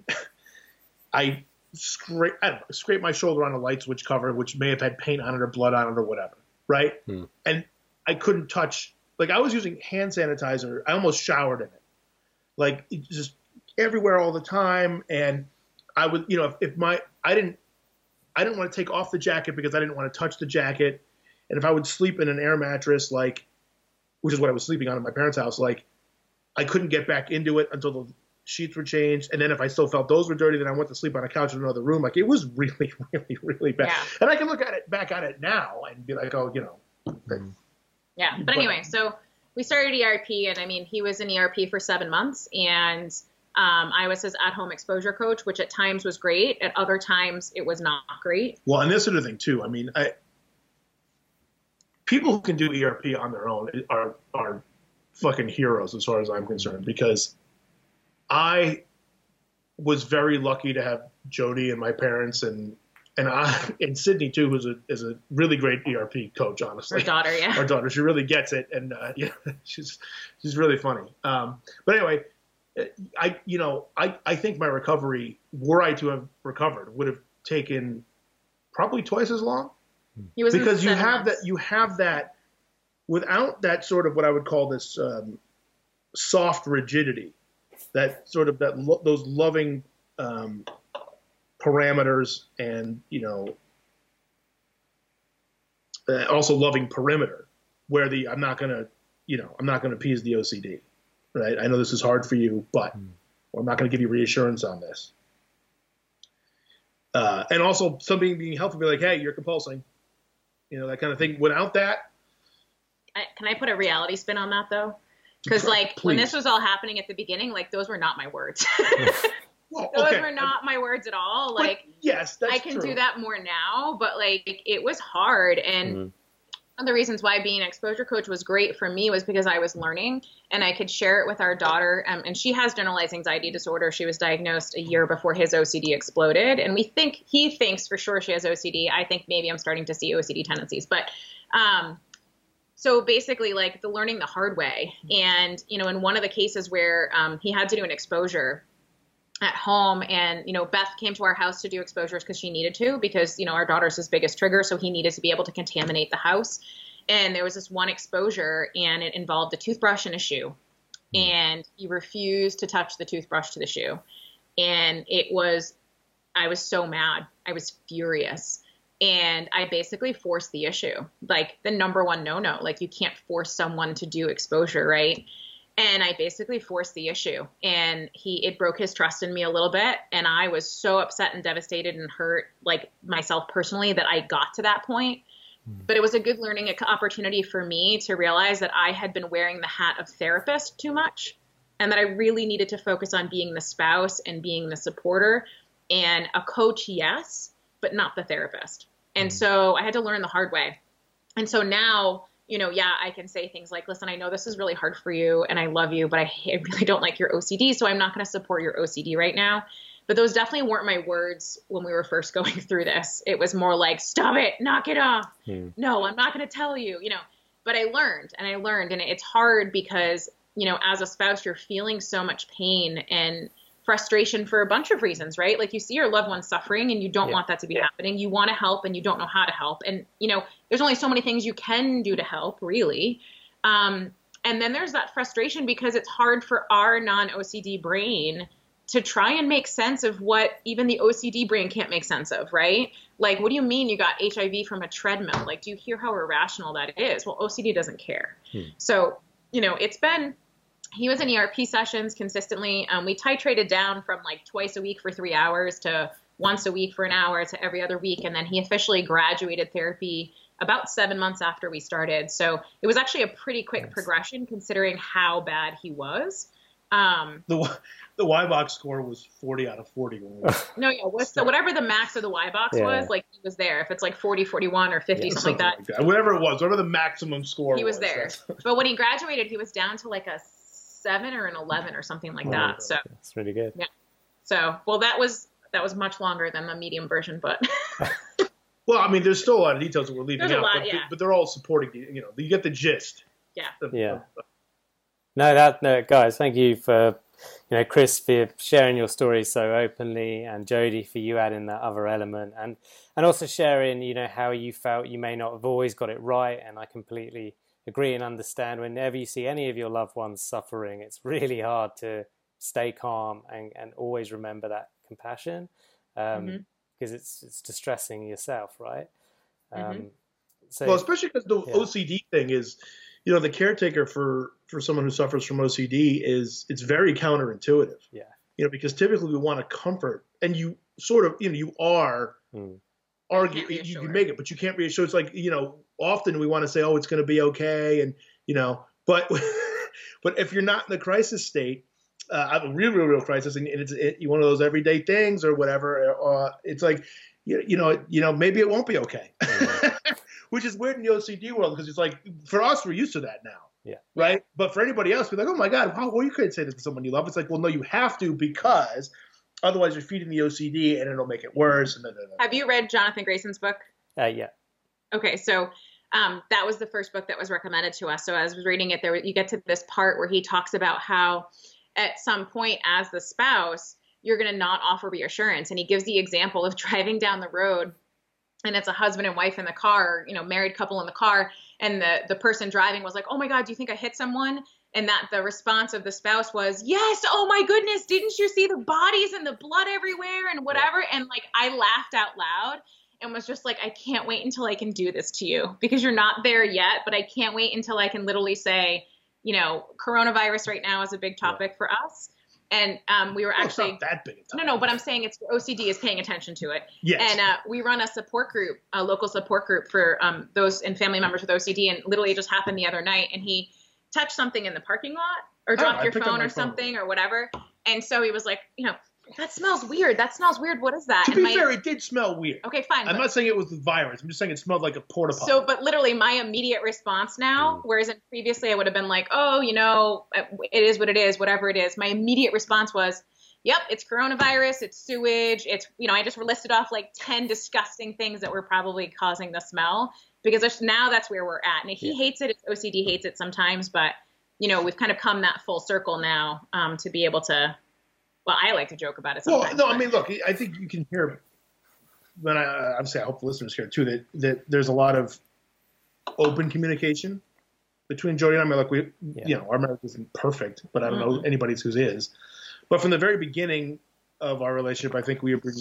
I scraped, I don't know, scraped my shoulder on a light switch cover, which may have had paint on it or blood on it or whatever, right? Hmm. And I couldn't touch, like I was using hand sanitizer. I almost showered in it. Like it just everywhere all the time. And I would, you know, if, if my, I didn't, I didn't want to take off the jacket because I didn't want to touch the jacket. And if I would sleep in an air mattress, like, which is what I was sleeping on at my parents' house, like I couldn't get back into it until the sheets were changed. And then if I still felt those were dirty, then I went to sleep on a couch in another room. Like it was really, really, really bad. Yeah. And I can look at it back on it now and be like, oh, you know, mm-hmm. Yeah. But anyway, so we started E R P and I mean, he was in E R P for seven months and um, I was his at-home exposure coach, which at times was great. At other times it was not great. Well, and this is the thing too. I mean, I, people who can do E R P on their own are, are fucking heroes as far as I'm concerned, because I was very lucky to have Jody and my parents and, And I and Sydney too, who's a is a really great E R P coach, honestly. Our daughter, yeah. Our daughter, she really gets it, and uh, yeah, she's she's really funny. Um, but anyway, I you know I, I think my recovery, were I to have recovered, would have taken probably twice as long. He was because you have months. that you have that without that sort of what I would call this um, soft rigidity, that sort of that lo- those loving. Um, parameters and, you know, uh, also loving perimeter where the, I'm not going to, you know, I'm not going to appease the O C D, right? I know this is hard for you, but mm. well, I'm not going to give you reassurance on this. Uh, and also somebody being helpful, be like, hey, you're compulsing, you know, that kind of thing. Without that. I, can I put a reality spin on that though? Because like please. When this was all happening at the beginning, like those were not my words. Well, Those okay. were not my words at all. Like, but yes, that's I can true. do that more now, but like it was hard. And mm-hmm. one of the reasons why being an exposure coach was great for me was because I was learning and I could share it with our daughter. Um, and she has generalized anxiety disorder. She was diagnosed a year before his O C D exploded. And we think, he thinks for sure she has O C D. I think maybe I'm starting to see O C D tendencies, but, um, so basically like the learning the hard way. And, you know, in one of the cases where, um, he had to do an exposure at home and, you know, Beth came to our house to do exposures because she needed to, because, you know, our daughter's his biggest trigger. So he needed to be able to contaminate the house. And there was this one exposure and it involved a toothbrush and a shoe. Mm. And he refused to touch the toothbrush to the shoe. And it was, I was so mad. I was furious. And I basically forced the issue, like the number one no-no, like you can't force someone to do exposure, right? And I basically forced the issue and he, it broke his trust in me a little bit. And I was so upset and devastated and hurt, like myself personally, that I got to that point. Mm. But it was a good learning opportunity for me to realize that I had been wearing the hat of therapist too much and that I really needed to focus on being the spouse and being the supporter and a coach. Yes, but not the therapist. And mm. so I had to learn the hard way. And so now, you know, yeah, I can say things like, listen, I know this is really hard for you and I love you, but I, I really don't like your O C D. So I'm not going to support your O C D right now. But those definitely weren't my words when we were first going through this. It was more like, stop it, knock it off. Hmm. No, I'm not going to tell you, you know, but I learned and I learned. And it's hard because, you know, as a spouse, you're feeling so much pain and frustration for a bunch of reasons, right? Like you see your loved one suffering and you don't yeah. want that to be yeah. happening. You want to help and you don't know how to help. And, you know, there's only so many things you can do to help, really. Um, and then there's that frustration because it's hard for our non-O C D brain to try and make sense of what even the O C D brain can't make sense of, right? Like, what do you mean you got H I V from a treadmill? Like, do you hear how irrational that is? Well, O C D doesn't care. Hmm. So, you know, it's been, he was in E R P sessions consistently. Um, we titrated down from like twice a week for three hours to once a week for an hour to every other week. And then he officially graduated therapy about seven months after we started. So it was actually a pretty quick nice. progression considering how bad he was. Um, the the Y box score was forty out of forty. When we no, yeah. Was, so whatever the max of the Y box yeah. was, like he was there. If it's like forty, forty-one, or fifty, yeah, something, something like, that. like that. Whatever it was, whatever the maximum score he was, was there. But when he graduated, he was down to like a seven or an eleven or something like that. Oh, so that's really good. Yeah. So, well, that was that was much longer than the medium version, but. Well, I mean, there's still a lot of details that we're leaving there's out, a lot, but, yeah. but they're all supporting. You know, you get the gist. Yeah. Of, yeah. Of, of, no, that no, guys, thank you for. You know, Chris, for sharing your story so openly, and Jody, for you adding that other element, and and also sharing, you know, how you felt you may not have always got it right. And I completely agree and understand. Whenever you see any of your loved ones suffering, it's really hard to stay calm and, and always remember that compassion, because um, mm-hmm. it's it's distressing yourself, right? Um, mm-hmm. So, well, especially because the yeah. O C D thing is. You know, the caretaker for, for someone who suffers from O C D is, it's very counterintuitive. Yeah. You know, because typically we want to comfort, and you sort of, you know, you are mm. argue, you, you make it, but you can't reassure. It's like, you know, often we want to say, oh, it's going to be okay. And, you know, but, but if you're not in the crisis state, uh, a real, real, real crisis, and it's it, one of those everyday things or whatever, uh, it's like, you, you know, you know, maybe it won't be okay. Mm. Which is weird in the O C D world because it's like, for us, we're used to that now. Yeah. Right? But for anybody else, we're like, oh my God, wow, well, you couldn't say that to someone you love. It's like, well, no, you have to, because otherwise you're feeding the O C D and it'll make it worse. And then, have you read Jonathan Grayson's book? Uh, yeah. Okay, so um, that was the first book that was recommended to us. So as I was reading it, there you get to this part where he talks about how at some point as the spouse, you're going to not offer reassurance. And he gives the example of driving down the road, and it's a husband and wife in the car, you know, married couple in the car. And the, the person driving was like, oh my God, do you think I hit someone? And that the response of the spouse was, yes, oh my goodness, didn't you see the bodies and the blood everywhere and whatever? And like, I laughed out loud and was just like, I can't wait until I can do this to you, because you're not there yet, but I can't wait until I can literally say, you know, coronavirus right now is a big topic yeah. for us. And um, we were well, actually it's not that big a no, no, but I'm saying it's O C D is paying attention to it. Yes. And uh, we run a support group, a local support group for um, those and family members with O C D. And literally it just happened the other night. And he touched something in the parking lot or dropped oh, your phone or something phone. or whatever. And so he was like, you know, that smells weird. That smells weird. What is that? To and be my, fair, it did smell weird. Okay, fine. I'm but, not saying it was the virus. I'm just saying it smelled like a porta potty. So, but literally my immediate response now, mm. whereas in previously I would have been like, oh, you know, it is what it is, whatever it is. My immediate response was, yep, it's coronavirus, it's sewage, it's, you know, I just listed off like ten disgusting things that were probably causing the smell, because now that's where we're at. And he yeah. hates it, O C D hates it sometimes, but, you know, we've kind of come that full circle now um, to be able to, well, I like to joke about it sometimes. Well, no, but. I mean, look, I think you can hear, but I, obviously I hope the listeners hear too, that, that there's a lot of open communication between Jody and I. I mean, look, we, yeah. you know, our marriage isn't perfect, but I don't mm-hmm. know anybody's whose is. But from the very beginning of our relationship, I think we have been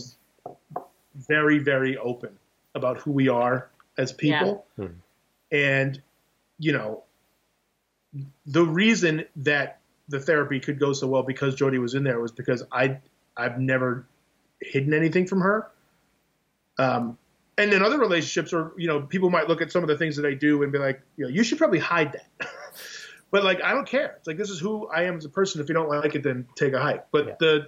very, very open about who we are as people. Yeah. Hmm. And, you know, the reason that the therapy could go so well because Jody was in there was because I, I've never hidden anything from her. Um, and in other relationships, or, you know, people might look at some of the things that I do and be like, you know, you should probably hide that. But, like, I don't care. It's like, this is who I am as a person. If you don't like it, then take a hike. But yeah. the,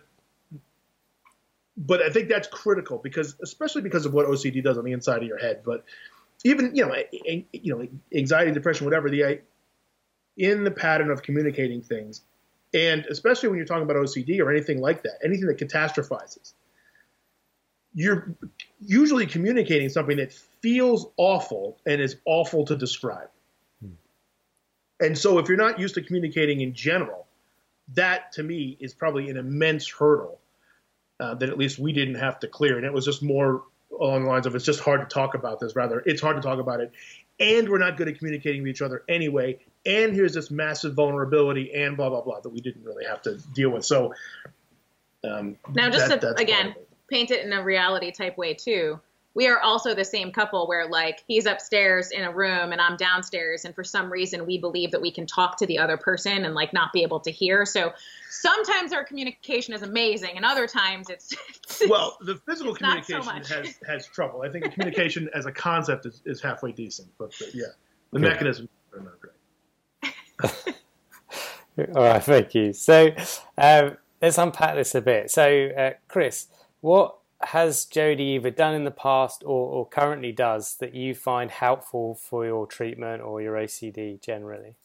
but I think that's critical, because, especially because of what O C D does on the inside of your head. But even, you know, you know, anxiety, depression, whatever, the in the pattern of communicating things, and especially when you're talking about O C D or anything like that, anything that catastrophizes, you're usually communicating something that feels awful and is awful to describe. Hmm. And so if you're not used to communicating in general, that to me is probably an immense hurdle uh, that at least we didn't have to clear. And it was just more along the lines of, it's just hard to talk about this. Rather, it's hard to talk about it. And we're not good at communicating with each other anyway. And here's this massive vulnerability and blah, blah, blah that we didn't really have to deal with. So um, now just that, to, again, paint it in a reality type way too. We are also the same couple where like he's upstairs in a room and I'm downstairs. And for some reason we believe that we can talk to the other person and like not be able to hear. So sometimes our communication is amazing and other times it's, it's well, the physical communication so has, has trouble. I think the communication as a concept is, is halfway decent, but, but yeah, the Good. mechanisms are not great. All right, thank you. So um, let's unpack this a bit. So uh, Chris, what has Jody either done in the past or, or currently does that you find helpful for your treatment or your O C D generally?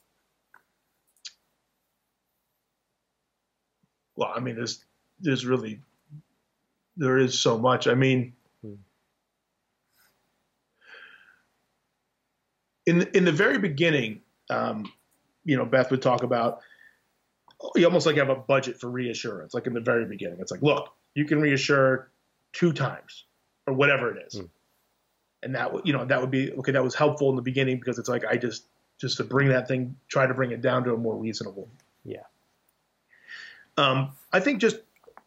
Well, I mean, there's, there's really, there is so much. I mean, hmm. in, in the very beginning, um, you know, Beth would talk about, you almost like have a budget for reassurance. Like in the very beginning, it's like, look, you can reassure two times or whatever it is. Mm. And that would, you know, that would be, okay, that was helpful in the beginning because it's like, I just, just to bring that thing, try to bring it down to a more reasonable. Yeah. Um, I think just,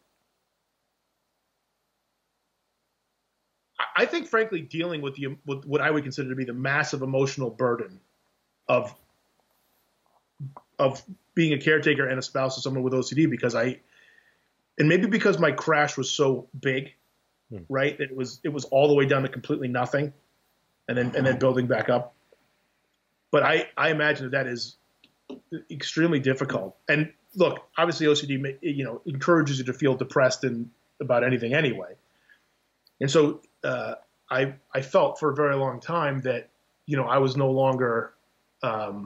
I think frankly, dealing with the, with what I would consider to be the massive emotional burden of, of being a caretaker and a spouse of someone with O C D, because I, and maybe because my crash was so big, hmm. right, that it was it was all the way down to completely nothing, and then and then building back up. But I I imagine that that is extremely difficult. And look, obviously O C D you know encourages you to feel depressed and about anything anyway. And so uh, I I felt for a very long time that you know I was no longer um,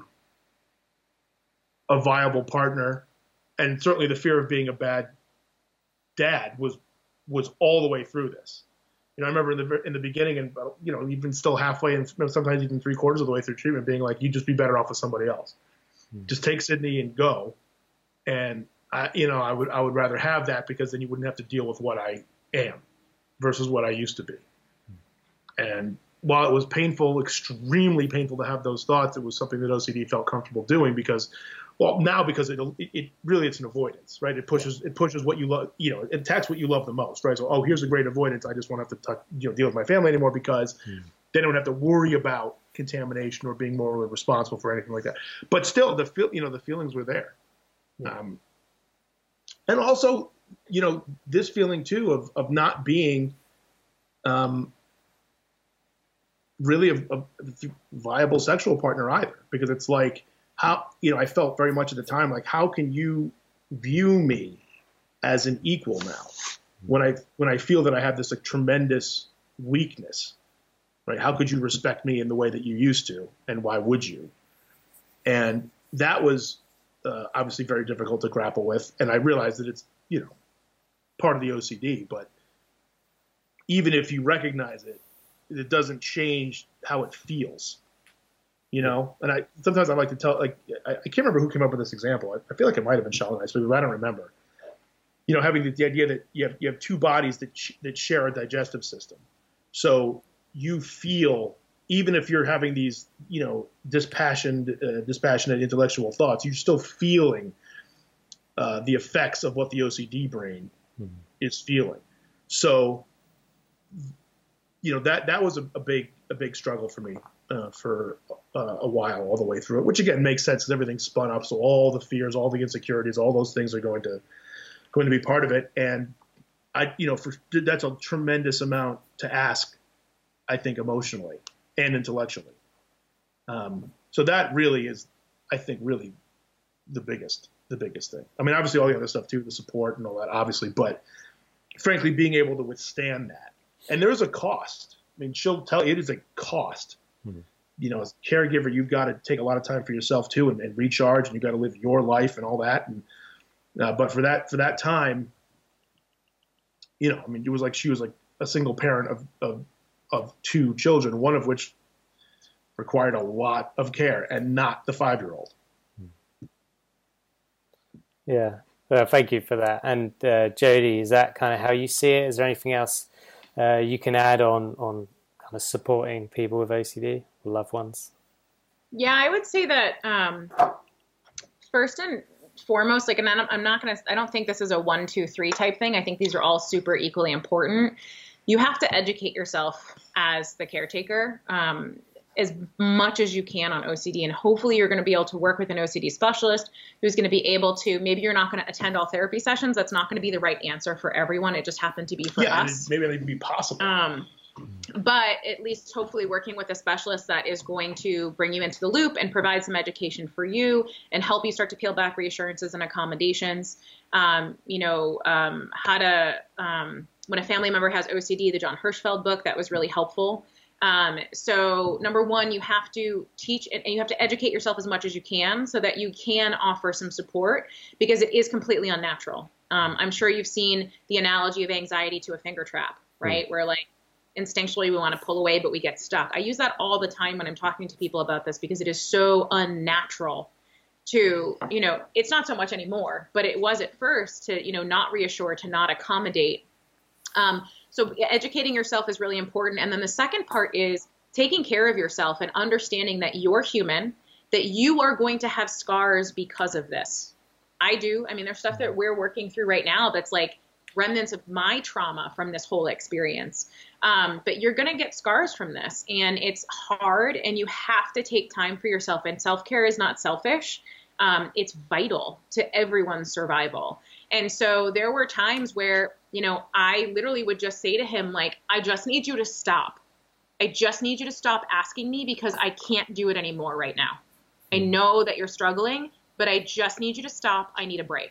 a viable partner, and certainly the fear of being a bad dad was was all the way through this. You know, I remember in the in the beginning, and you know, even still halfway, and sometimes even three quarters of the way through treatment, being like, "You'd just be better off with somebody else. Hmm. Just take Sydney and go." And I, you know, I would I would rather have that because then you wouldn't have to deal with what I am versus what I used to be. Hmm. And while it was painful, extremely painful to have those thoughts, it was something that O C D felt comfortable doing because. Well, now because it, it, it really it's an avoidance, right? It pushes it pushes what you love, you know, it attacks what you love the most, right? So, oh, here's a great avoidance. I just won't have to touch, you know, deal with my family anymore because mm. they don't have to worry about contamination or being morally responsible for anything like that. But still, the feel, you know, the feelings were there, yeah. um, and also, you know, this feeling too of of not being, um, really a, a viable sexual partner either, because it's like. How, you know, I felt very much at the time, like, how can you view me as an equal now when I, when I feel that I have this like tremendous weakness, right? How could you respect me in the way that you used to? And why would you? And that was uh, obviously very difficult to grapple with. And I realized that it's, you know, part of the O C D, but even if you recognize it, it doesn't change how it feels. You know, and I sometimes I like to tell, like, I, I can't remember who came up with this example. I, I feel like it might have been Sheldon Ice, but I don't remember. You know, having the, the idea that you have you have two bodies that sh- that share a digestive system, so you feel even if you're having these, you know, dispassionate, uh, dispassionate intellectual thoughts, you're still feeling uh, the effects of what the O C D brain mm-hmm. is feeling. So, you know, that that was a, a big a big struggle for me. Uh, for uh, a while, all the way through it, which again makes sense because everything's spun up. So all the fears, all the insecurities, all those things are going to going to be part of it. And I, you know, for that's a tremendous amount to ask, I think, emotionally and intellectually. Um, so that really is, I think, really the biggest, the biggest thing. I mean, obviously all the other stuff too, the support and all that, obviously, but frankly, being able to withstand that. And there is a cost. I mean, she'll tell you it is a cost Hmm. You know, as a caregiver, you've got to take a lot of time for yourself too, and, and recharge, and you've got to live your life and all that. And uh, but for that for that time, you know, I mean, it was like she was like a single parent of of, of two children, one of which required a lot of care, and not the five-year-old. Yeah, well, thank you for that. And uh, Jody, is that kind of how you see it? Is there anything else uh, you can add on on kind of supporting people with O C D or loved ones? Yeah, I would say that um, first and foremost, like, and I'm, I'm not going to, I don't think this is a one, two, three type thing. I think these are all super equally important. You have to educate yourself as the caretaker um, as much as you can on O C D. And hopefully you're going to be able to work with an O C D specialist who's going to be able to, maybe you're not going to attend all therapy sessions. That's not going to be the right answer for everyone. It just happened to be for yeah, us. Maybe it'll even be possible. Um, but at least hopefully working with a specialist that is going to bring you into the loop and provide some education for you and help you start to peel back reassurances and accommodations. Um, you know, um, how to, um, when a family member has O C D, the John Hirschfeld book, that was really helpful. Um, so number one, you have to teach and you have to educate yourself as much as you can so that you can offer some support, because it is completely unnatural. Um, I'm sure you've seen the analogy of anxiety to a finger trap, right? Mm. Where like instinctually we want to pull away, but we get stuck. I use that all the time when I'm talking to people about this, because it is so unnatural to, you know, it's not so much anymore, but it was at first to, you know, not reassure, to not accommodate. Um, So educating yourself is really important. And then the second part is taking care of yourself and understanding that you're human, that you are going to have scars because of this. I do. I mean, there's stuff that we're working through right now that's like remnants of my trauma from this whole experience. Um, but you're going to get scars from this, and it's hard, and you have to take time for yourself. And self-care is not selfish. Um, it's vital to everyone's survival. And so there were times where, you know, I literally would just say to him, like, I just need you to stop. I just need you to stop asking me, because I can't do it anymore right now. I know that you're struggling, but I just need you to stop. I need a break.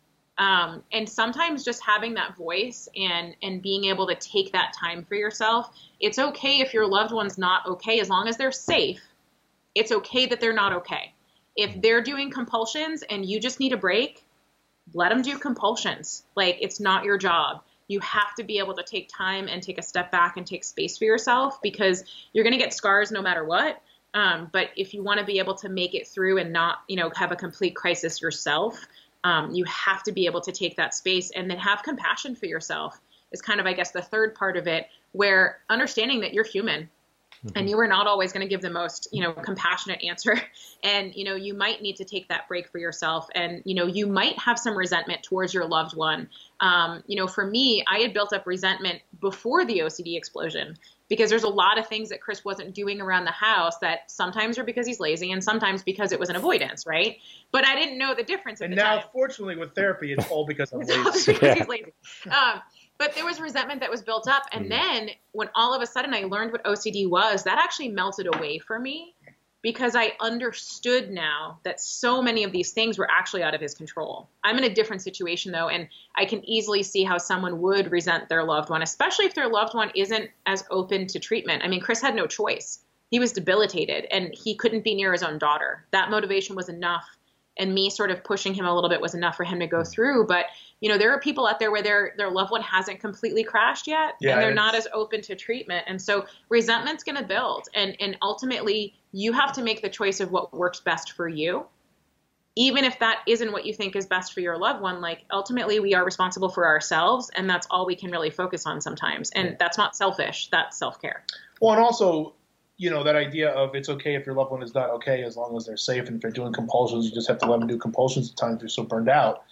Um, and sometimes just having that voice and, and being able to take that time for yourself, it's okay if your loved one's not okay, as long as they're safe. It's okay that they're not okay. If they're doing compulsions and you just need a break, let them do compulsions. Like, it's not your job. You have to be able to take time and take a step back and take space for yourself, because you're going to get scars no matter what. Um, but if you want to be able to make it through and not, you know, have a complete crisis yourself, um, you have to be able to take that space and then have compassion for yourself is kind of, I guess, the third part of it, where understanding that you're human. And you are not always going to give the most, you know, compassionate answer. And, you know, you might need to take that break for yourself. And, you know, you might have some resentment towards your loved one. Um, you know, for me, I had built up resentment before the O C D explosion, because there's a lot of things that Chris wasn't doing around the house that sometimes are because he's lazy and sometimes because it was an avoidance, right? But I didn't know the difference at and the now, time. Fortunately, with therapy, it's all because I'm lazy. It's all because he's lazy. Um, But there was resentment that was built up. And then when all of a sudden I learned what O C D was, that actually melted away for me, because I understood now that so many of these things were actually out of his control. I'm in a different situation though, and I can easily see how someone would resent their loved one, especially if their loved one isn't as open to treatment. I mean, Chris had no choice. He was debilitated and he couldn't be near his own daughter. That motivation was enough. And me sort of pushing him a little bit was enough for him to go through. But, you know, there are people out there where their their loved one hasn't completely crashed yet, yeah, and they're not as open to treatment. And so resentment's going to build. And, and ultimately, you have to make the choice of what works best for you. Even if that isn't what you think is best for your loved one, like, ultimately, we are responsible for ourselves. And that's all we can really focus on sometimes. And that's not selfish. That's self-care. Well, and also, you know, that idea of it's okay if your loved one is not okay as long as they're safe, and if they're doing compulsions, you just have to let them do compulsions at times they're so burned out.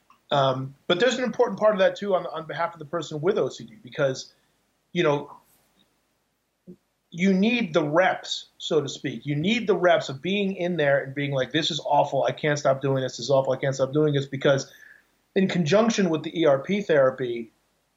Um, but there's an important part of that too on, on behalf of the person with O C D, because, you know, you need the reps, so to speak. You need the reps of being in there and being like, this is awful, I can't stop doing this, this is awful, I can't stop doing this, because in conjunction with the E R P therapy,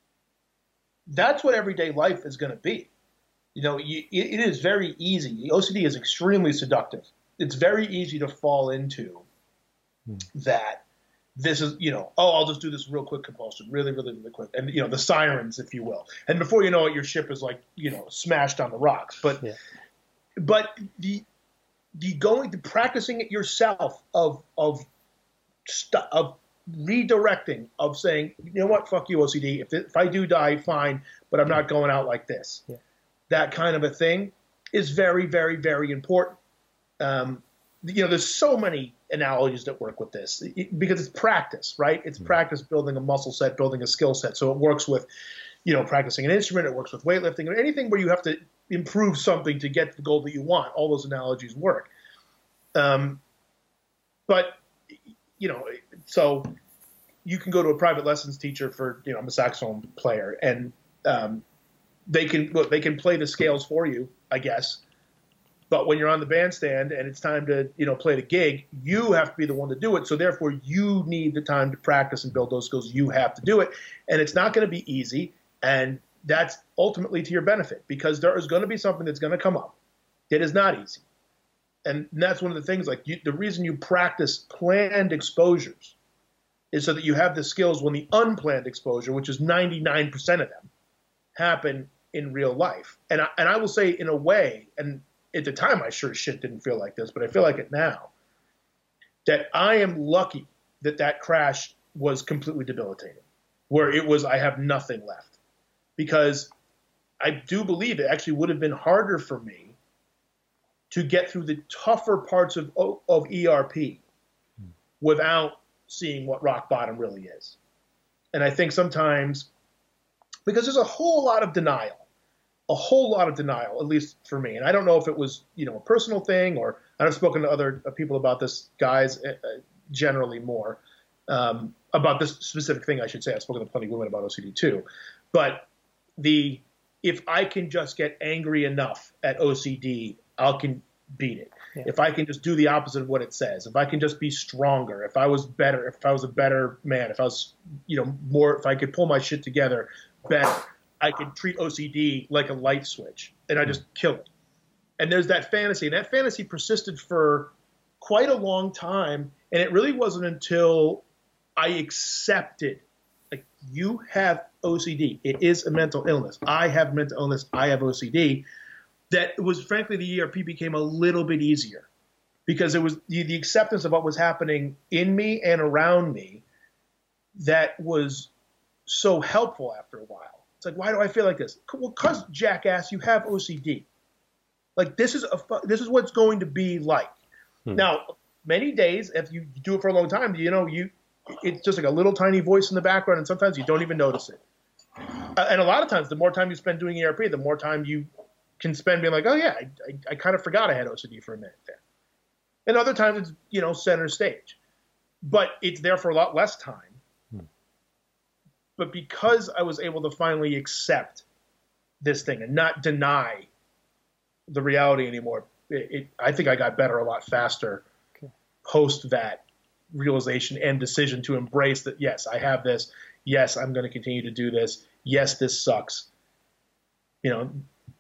that's what everyday life is going to be. You know, it, it is very easy. O C D is extremely seductive. It's very easy to fall into hmm. that this is, you know, oh, I'll just do this real quick compulsion, really, really, really quick. And, you know, the sirens, if you will. And before you know it, your ship is like, you know, smashed on the rocks. But, yeah. but the the going to practicing it yourself of of stu- of redirecting, of saying, you know what, fuck you, O C D. If if I do die, fine, but I'm not going out like this. Yeah. That kind of a thing is very, very, very important. Um, you know, there's so many analogies that work with this it, because it's practice, right? It's mm-hmm. practice building a muscle set, building a skill set. So it works with, you know, practicing an instrument. It works with weightlifting, or anything where you have to improve something to get the goal that you want. All those analogies work. Um, but, you know, so you can go to a private lessons teacher for, you know, I'm a saxophone player, and um, they can look, they can play the scales for you, I guess. But when you're on the bandstand and it's time to, you know, play the gig, you have to be the one to do it. So therefore, you need the time to practice and build those skills. You have to do it, and it's not going to be easy. And that's ultimately to your benefit, because there is going to be something that's going to come up that is not easy. And that's one of the things, like you, the reason you practice planned exposures is so that you have the skills when the unplanned exposure, which is ninety-nine percent of them, happen in real life. And I, and I will say, in a way, and at the time I sure as shit didn't feel like this, but I feel like it now, that I am lucky that that crash was completely debilitating, where it was I have nothing left. Because I do believe it actually would have been harder for me to get through the tougher parts of, of E R P without seeing what rock bottom really is. And I think sometimes, because there's a whole lot of denial, a whole lot of denial, at least for me. And I don't know if it was, you know, a personal thing, or I've spoken to other people about this, guys, uh, generally more, um, about this specific thing, I should say. I've spoken to plenty of women about O C D too. But the if I can just get angry enough at O C D, I can beat it. Yeah. If I can just do the opposite of what it says, if I can just be stronger, if I was better, if I was a better man, if I was, you know, more, if I could pull my shit together better, I could treat O C D like a light switch, and I just kill it. And there's that fantasy, and that fantasy persisted for quite a long time, and it really wasn't until I accepted, like, you have O C D. It is a mental illness. I have mental illness. I have O C D. That it was, frankly, the E R P became a little bit easier, because it was the, the acceptance of what was happening in me and around me that was so helpful after a while. It's like, why do I feel like this? Well, because, jackass, you have O C D. Like, this is a this is what's going to be like. Hmm. Now, many days, if you do it for a long time, you know, you it's just like a little tiny voice in the background, and sometimes you don't even notice it. Uh, and a lot of times, the more time you spend doing E R P, the more time you can spend being like, oh, yeah, I, I, I kind of forgot I had O C D for a minute there. And other times it's, you know, center stage. But it's there for a lot less time. Hmm. But because I was able to finally accept this thing and not deny the reality anymore, it, it, I think I got better a lot faster okay. post that realization and decision to embrace that, yes, I have this. Yes, I'm going to continue to do this. Yes, this sucks. You know,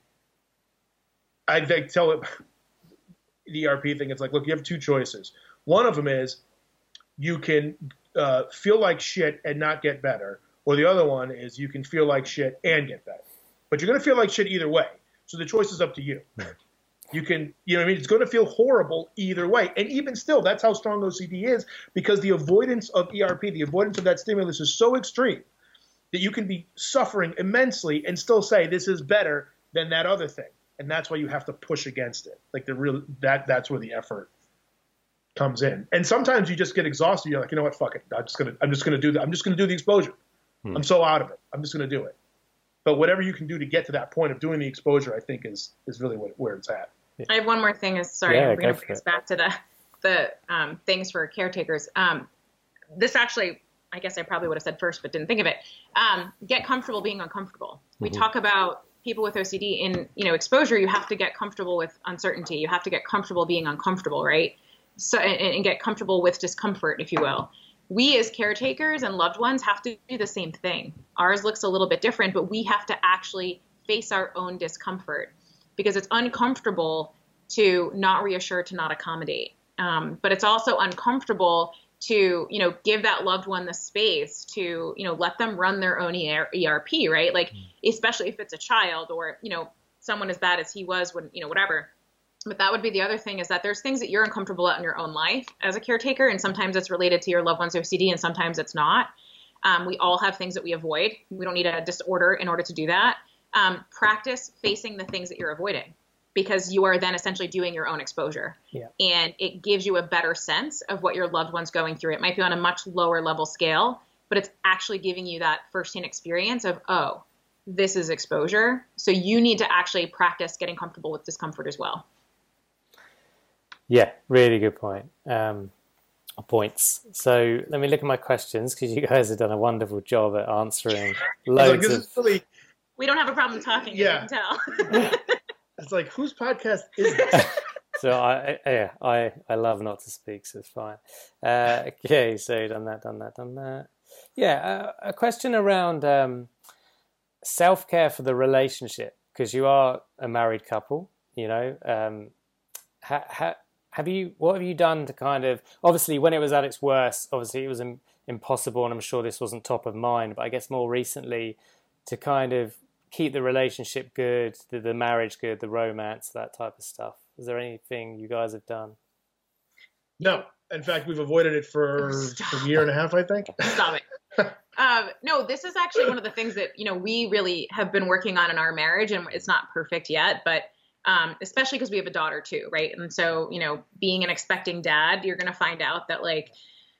I think tell it the E R P thing. It's like, look, you have two choices. One of them is you can uh, feel like shit and not get better, or the other one is you can feel like shit and get better. But you're going to feel like shit either way. So the choice is up to you. Right. You can, you know what I mean? It's going to feel horrible either way. And even still, that's how strong O C D is, because the avoidance of E R P, the avoidance of that stimulus is so extreme that you can be suffering immensely and still say this is better than that other thing. And that's why you have to push against it. Like the real that that's where the effort comes in. And sometimes you just get exhausted. You're like, you know what, fuck it. I'm just gonna I'm just gonna do that. I'm just gonna do the exposure. Hmm. I'm so out of it. I'm just gonna do it. But whatever you can do to get to that point of doing the exposure, I think is is really what, where it's at. I have one more thing. Is sorry, yeah, I'm going to bring us back to the the um, things for caretakers. Um, this actually, I guess I probably would have said first, but didn't think of it. Um, get comfortable being uncomfortable. Mm-hmm. We talk about people with O C D in, you know, exposure. You have to get comfortable with uncertainty. You have to get comfortable being uncomfortable, right? So and, and get comfortable with discomfort, if you will. We as caretakers and loved ones have to do the same thing. Ours looks a little bit different, but we have to actually face our own discomfort, because it's uncomfortable to not reassure, to not accommodate. Um, but it's also uncomfortable to, you know, give that loved one the space to, you know, let them run their own E R P, right? Like, especially if it's a child or, you know, someone as bad as he was when, you know, whatever. But that would be the other thing, is that there's things that you're uncomfortable at in your own life as a caretaker, and sometimes it's related to your loved one's O C D and sometimes it's not. Um, we all have things that we avoid. We don't need a disorder in order to do that. Um, practice facing the things that you're avoiding, because you are then essentially doing your own exposure. Yeah. And it gives you a better sense of what your loved one's going through. It might be on a much lower level scale, but it's actually giving you that firsthand experience of, oh, this is exposure. So you need to actually practice getting comfortable with discomfort as well. Yeah, really good point. Um, points. So let me look at my questions, because you guys have done a wonderful job at answering loads like, of... Really... We don't have a problem talking, yeah. as you can tell. It's like, whose podcast is this? So I, I, yeah, I, I love not to speak, so it's fine. Uh, okay, so done that, done that, done that. Yeah, uh, a question around um, self-care for the relationship, because you are a married couple, you know. Um, ha, ha, have you, what have you done to kind of, obviously when it was at its worst, obviously it was im- impossible, and I'm sure this wasn't top of mind, but I guess more recently, to kind of keep the relationship good, the, the marriage good, the romance, that type of stuff. Is there anything you guys have done? No. In fact, we've avoided it for Stop. a year and a half, I think. Stop it. um, no, this is actually one of the things that, you know, we really have been working on in our marriage, and it's not perfect yet, but um, especially because we have a daughter too, right? And so, you know, being an expecting dad, you're going to find out that, like,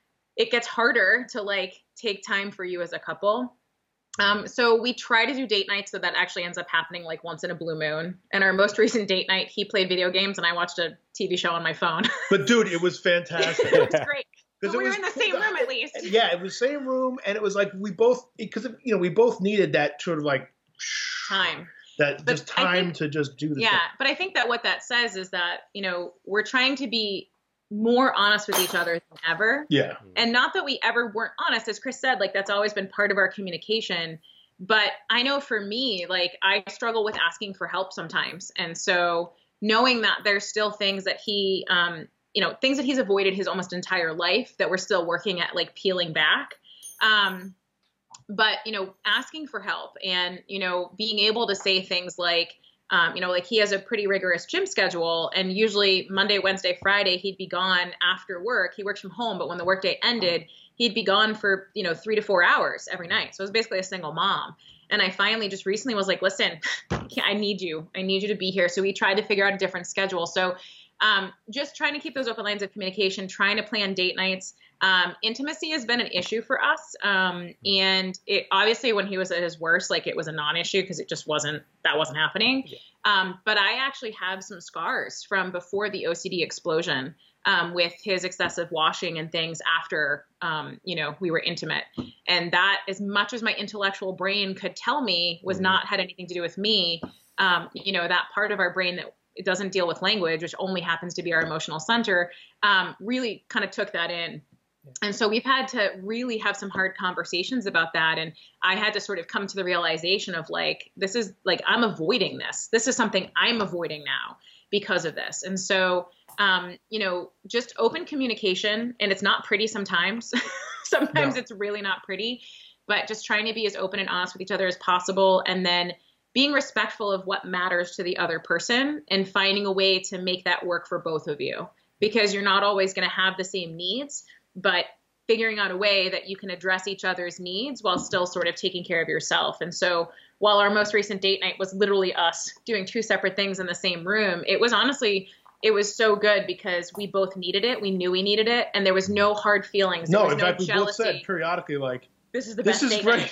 it gets harder to, like, take time for you as a couple. Um, so we try to do date nights, so that actually ends up happening like once in a blue moon. And our most recent date night, he played video games and I watched a T V show on my phone. But dude, it was fantastic. It was great. But we it were was in the cool. same room at least. Yeah, it was same room, and it was like we both, because you know we both needed that sort of like Time. that But just I time think- to just do the Yeah, thing. but I think that what that says is that, you know, we're trying to be more honest with each other than ever. Yeah. And not that we ever weren't honest, as Chris said, like that's always been part of our communication. But I know for me, like I struggle with asking for help sometimes. And so knowing that there's still things that he, um, you know, things that he's avoided his almost entire life that we're still working at, like peeling back. Um, but, you know, asking for help and, you know, being able to say things like, um, you know, like he has a pretty rigorous gym schedule, and usually Monday, Wednesday, Friday, he'd be gone after work. He works from home, but when the workday ended, he'd be gone for, you know, three to four hours every night. So it was basically a single mom. And I finally just recently was like, listen, I need you. I need you to be here. So we tried to figure out a different schedule. So um, just trying to keep those open lines of communication, trying to plan date nights. Um, intimacy has been an issue for us. Um, and it obviously when he was at his worst, like it was a non-issue because it just wasn't, that wasn't happening. Yeah. Um, but I actually have some scars from before the O C D explosion. Um, with his excessive washing and things after, um, you know, we were intimate. And that, as much as my intellectual brain could tell me, was not had anything to do with me. Um, you know, that part of our brain that it doesn't deal with language, which only happens to be our emotional center, um, really kind of took that in. And so we've had to really have some hard conversations about that. And I had to sort of come to the realization of like, this is like, I'm avoiding this. This is something I'm avoiding now because of this. And so, um, you know, just open communication, and it's not pretty sometimes. Sometimes no. It's really not pretty, but just trying to be as open and honest with each other as possible. And then being respectful of what matters to the other person and finding a way to make that work for both of you, because you're not always going to have the same needs, but figuring out a way that you can address each other's needs while still sort of taking care of yourself. And so while our most recent date night was literally us doing two separate things in the same room, it was honestly, it was so good because we both needed it. We knew we needed it. And there was no hard feelings. There no, was in no fact, we jealousy. both said periodically, like, this is the this best is date great.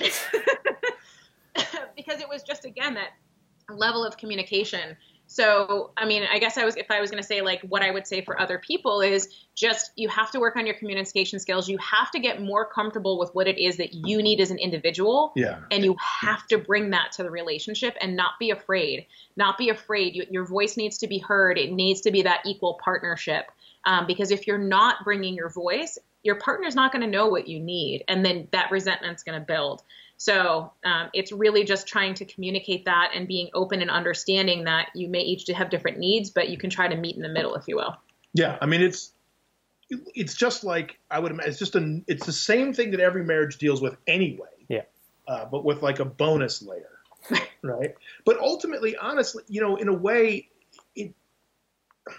night. Because it was just, again, that level of communication. So, I mean, I guess I was, if I was going to say like what I would say for other people is just, you have to work on your communication skills. You have to get more comfortable with what it is that you need as an individual. Yeah. And you have to bring that to the relationship and not be afraid, not be afraid. You, your voice needs to be heard. It needs to be that equal partnership. Um, because if you're not bringing your voice, your partner's not going to know what you need. And then that resentment's going to build. So um, it's really just trying to communicate that and being open and understanding that you may each have different needs, but you can try to meet in the middle, if you will. Yeah, I mean, it's it's just like I would imagine. It's just a it's the same thing that every marriage deals with anyway. Yeah, uh, but with like a bonus layer, right? But ultimately, honestly, you know, in a way, it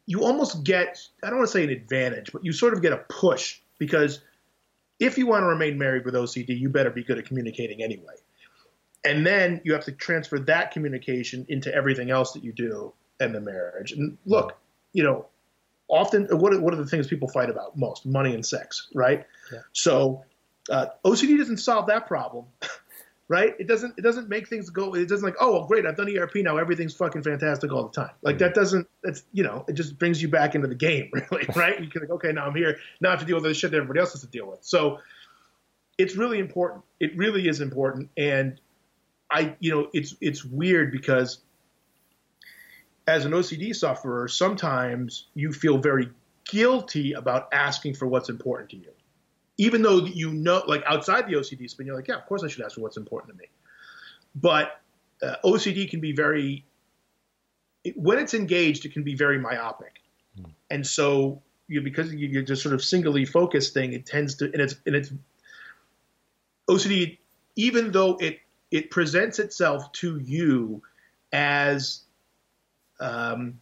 you almost get, I don't want to say an advantage, but you sort of get a push, because if you want to remain married with O C D, you better be good at communicating anyway. And then you have to transfer that communication into everything else that you do in the marriage. And look, you know, often, what are, what are the things people fight about most? Money and sex, right? Yeah. So uh, O C D doesn't solve that problem, right? It doesn't it doesn't make things go, it doesn't like, oh, well, great, I've done E R P now, everything's fucking fantastic all the time. Like mm-hmm. that doesn't, it's, you know, it just brings you back into the game, really, right? You can like, okay, now I'm here, now I have to deal with the shit that everybody else has to deal with. So it's really important. It really is important. And I, you know, it's it's weird because as an O C D sufferer, sometimes you feel very guilty about asking for what's important to you. Even though you know, like outside the O C D spin, you're like, yeah, of course I should ask for what's important to me. But uh, O C D can be very, it, when it's engaged, it can be very myopic. Mm. And so you, because you, you're just sort of singly focused thing, it tends to, and it's, and it's O C D, even though it, it presents itself to you as um,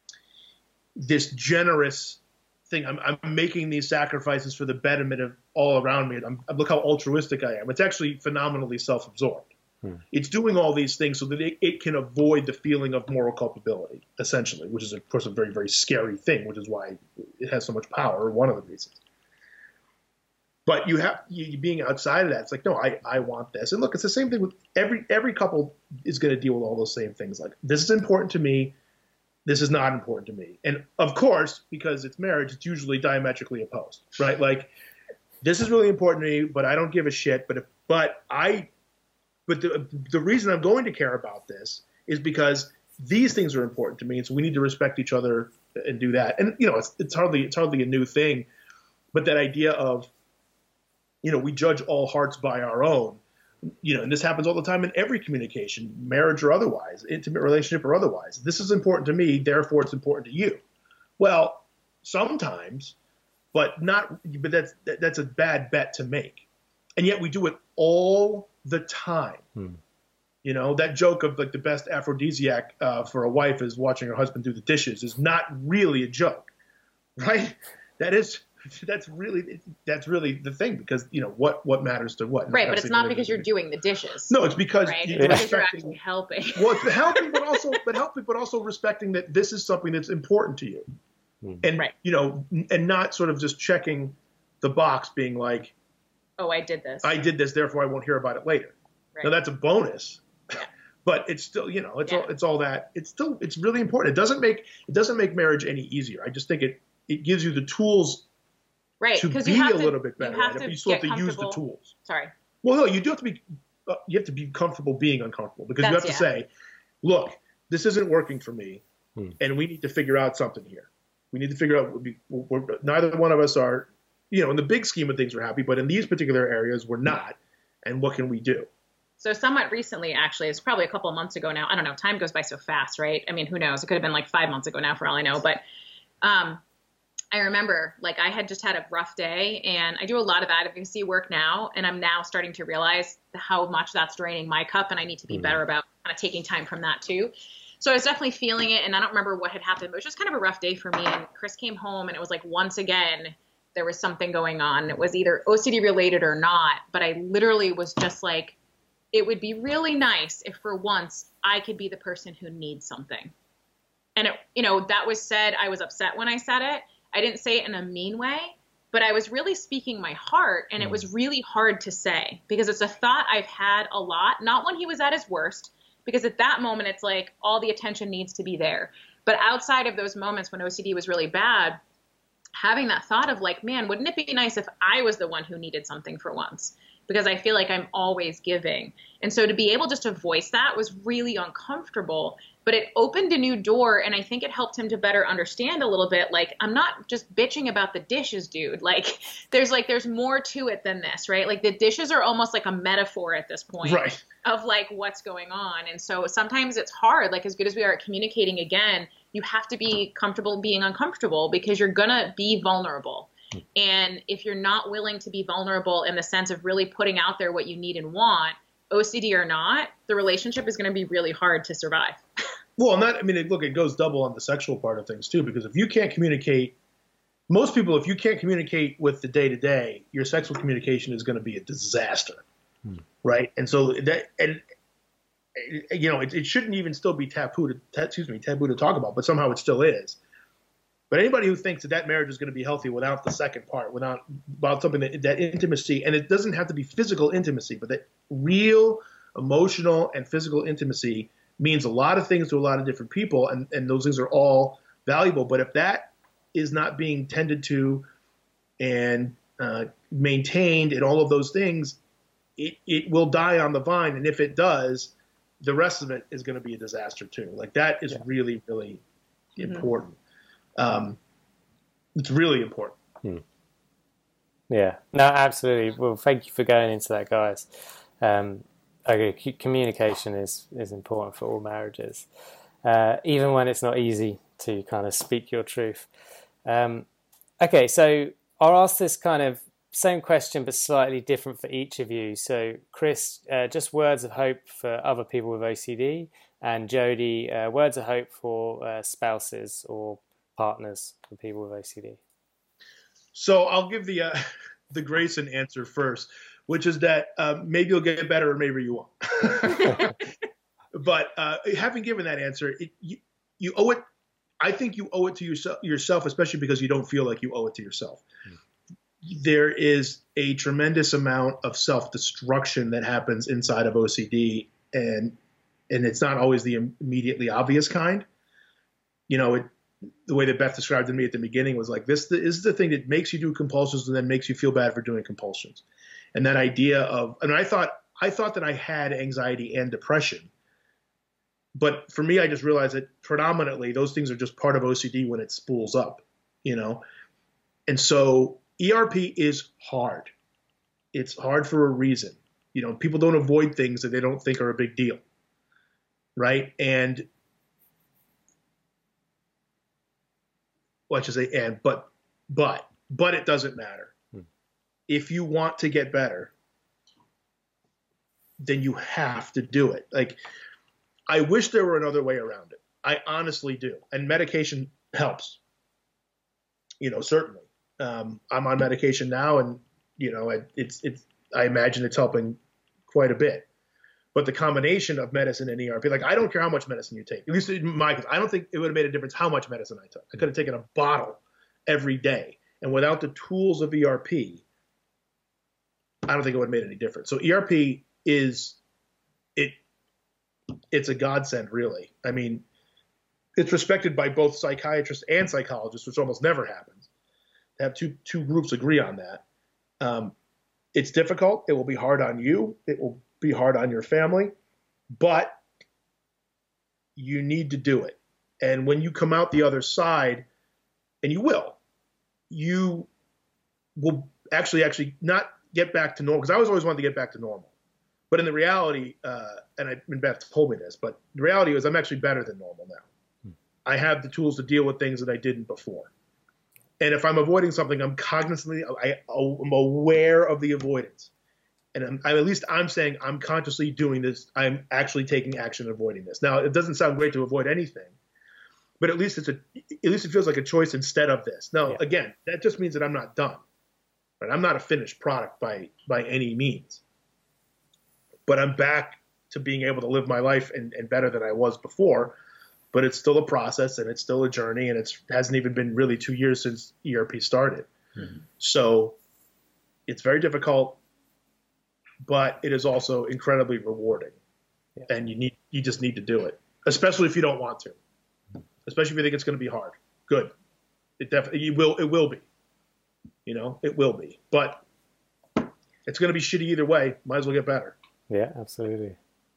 this generous thing. I'm, I'm making these sacrifices for the betterment of all around me. I'm, look how altruistic I am. It's actually phenomenally self-absorbed. Hmm. It's doing all these things so that it, it can avoid the feeling of moral culpability, essentially, which is, of course, a very, very scary thing, which is why it has so much power, one of the reasons. But you have you being outside of that. It's like, no, I, I want this. And look, it's the same thing with every every couple is going to deal with all those same things. Like, this is important to me. This is not important to me. And of course, because it's marriage, it's usually diametrically opposed, right? Like, this is really important to me, but I don't give a shit. But if, but I, but the the reason I'm going to care about this is because these things are important to me, and so we need to respect each other and do that. And you know, it's it's hardly it's hardly a new thing, but that idea of, you know, we judge all hearts by our own, you know, and this happens all the time in every communication, marriage or otherwise, intimate relationship or otherwise. This is important to me, therefore it's important to you. Well, sometimes, but not, but that's, that's a bad bet to make. And yet we do it all the time. Hmm. You know, that joke of like the best aphrodisiac uh, for a wife is watching her husband do the dishes is not really a joke, right? That is, That's really that's really the thing, because you know what what matters to what. Right, but it's not because you're doing the dishes. No, it's because right? you're, it's because you're actually helping. Well, it's helping, but also but helping, but also respecting that this is something that's important to you, and right. you know, and not sort of just checking the box, being like, "Oh, I did this. I did this, therefore I won't hear about it later." Right. Now that's a bonus. Yeah. But it's still, you know, it's yeah. all it's all that. It's still it's really important. It doesn't make it doesn't make marriage any easier. I just think it it gives you the tools. Right, to be you have a to, little bit better you have at it, to but you still have to use the tools. Sorry. Well, no, you do have to be. Uh, you have to be comfortable being uncomfortable, because That's, you have to yeah. say, "Look, this isn't working for me, hmm. and we need to figure out something here. We need to figure out. We're, we're, neither one of us are, you know, in the big scheme of things, we're happy, but in these particular areas, we're not. And what can we do?" So somewhat recently, actually, it's probably a couple of months ago now. I don't know. Time goes by so fast, right? I mean, who knows? It could have been like five months ago now, for all I know. But um, I remember, like, I had just had a rough day, and I do a lot of advocacy work now, and I'm now starting to realize how much that's draining my cup, and I need to be mm-hmm. better about kind of taking time from that too. So I was definitely feeling it, and I don't remember what had happened, but it was just kind of a rough day for me. And Chris came home, and it was like, once again, there was something going on. It was either O C D related or not, but I literally was just like, it would be really nice if for once I could be the person who needs something. And it, you know, that was said, I was upset when I said it. I didn't say it in a mean way, but I was really speaking my heart, and it was really hard to say, because it's a thought I've had a lot, not when he was at his worst, because at that moment it's like all the attention needs to be there. But outside of those moments when O C D was really bad, having that thought of like, man, wouldn't it be nice if I was the one who needed something for once? Because I feel like I'm always giving. And so to be able just to voice that was really uncomfortable, but it opened a new door. And I think it helped him to better understand a little bit. Like, I'm not just bitching about the dishes, dude. Like there's like, there's more to it than this, right? Like the dishes are almost like a metaphor at this point right. of like what's going on. And so sometimes it's hard, like as good as we are at communicating again, you have to be comfortable being uncomfortable, because you're going to be vulnerable. And if you're not willing to be vulnerable in the sense of really putting out there what you need and want, O C D or not, the relationship is going to be really hard to survive. Well, not, I mean, it, look, it goes double on the sexual part of things too, because if you can't communicate, most people, if you can't communicate with the day to day, your sexual communication is going to be a disaster. Hmm. Right. And so that, and, you know, it, it shouldn't even still be taboo to, excuse me, taboo to talk about, but somehow it still is. But anybody who thinks that that marriage is going to be healthy without the second part, without about something that, that intimacy, and it doesn't have to be physical intimacy, but that real emotional and physical intimacy means a lot of things to a lot of different people, and, and those things are all valuable. But if that is not being tended to and uh, maintained and all of those things, it, it will die on the vine. And if it does, the rest of it is going to be a disaster too. Like that is yeah. really, really mm-hmm. important. Um, it's really important. Hmm. Yeah, no, absolutely. Well, thank you for going into that, guys. Um, okay, c- communication is, is important for all marriages, uh, even when it's not easy to kind of speak your truth. Um, okay, so I'll ask this kind of same question, but slightly different for each of you. So, Chris, uh, just words of hope for other people with O C D, and Jody, uh, words of hope for uh, spouses or partners for people with O C D. So I'll give the uh, the Grayson answer first, which is that uh, maybe you'll get better or maybe you won't. But uh, having given that answer, it, you, you owe it. I think you owe it to yourself, yourself, especially because you don't feel like you owe it to yourself. Mm. There is a tremendous amount of self-destruction that happens inside of O C D, and and it's not always the immediately obvious kind. You know, it, the way that Beth described to me at the beginning was like, this is the thing that makes you do compulsions and then makes you feel bad for doing compulsions. And that idea of, and I thought, I thought that I had anxiety and depression, but for me, I just realized that predominantly those things are just part of O C D when it spools up, you know? And so E R P is hard. It's hard for a reason. You know, people don't avoid things that they don't think are a big deal. Right. And well, I should say, and, but, but, but it doesn't matter. Hmm. If you want to get better, then you have to do it. Like, I wish there were another way around it. I honestly do. And medication helps, you know, certainly. Um, I'm on medication now, and, you know, it, it's, it's, I imagine it's helping quite a bit. But the combination of medicine and E R P, like, I don't care how much medicine you take. At least in my case, I don't think it would have made a difference how much medicine I took. I could have taken a bottle every day. And without the tools of E R P, I don't think it would have made any difference. So E R P is, it, it's a godsend, really. I mean, it's respected by both psychiatrists and psychologists, which almost never happens. To have two, two groups agree on that. Um, it's difficult. It will be hard on you. It will be hard on your family, but you need to do it. And when you come out the other side, and you will, you will actually, actually not get back to normal. Because I was always wanted to get back to normal. But in the reality, uh, and, I, and Beth told me this, but the reality is I'm actually better than normal now. Hmm. I have the tools to deal with things that I didn't before. And if I'm avoiding something, I'm cognizantly, I, I'm aware of the avoidance. And I'm, I, at least I'm saying I'm consciously doing this. I'm actually taking action and avoiding this. Now, it doesn't sound great to avoid anything, but at least it's a, at least it feels like a choice instead of this. Now, yeah. Again, that just means that I'm not done. Right? I'm not a finished product by by any means. But I'm back to being able to live my life and, and better than I was before. But it's still a process, and it's still a journey, and it hasn't even been really two years since E R P started. Mm-hmm. So it's very difficult, but it is also incredibly rewarding. Yeah. And you need you just need to do it, especially if you don't want to, especially if you think it's going to be hard. Good. It definitely you will. It will be. You know, it will be. But it's going to be shitty either way. Might as well get better. Yeah, absolutely.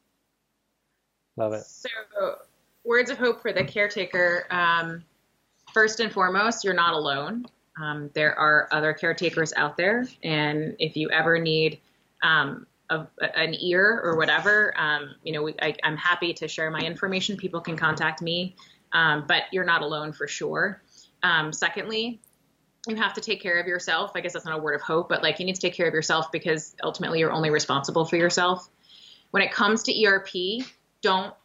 Love it. So, words of hope for the caretaker. Um, first and foremost, you're not alone. Um, there are other caretakers out there. And if you ever need um, a, an ear or whatever, um, you know, we, I, I'm happy to share my information. People can contact me. Um, but you're not alone for sure. Um, secondly, you have to take care of yourself. I guess that's not a word of hope, but like you need to take care of yourself because ultimately you're only responsible for yourself. When it comes to E R P, don't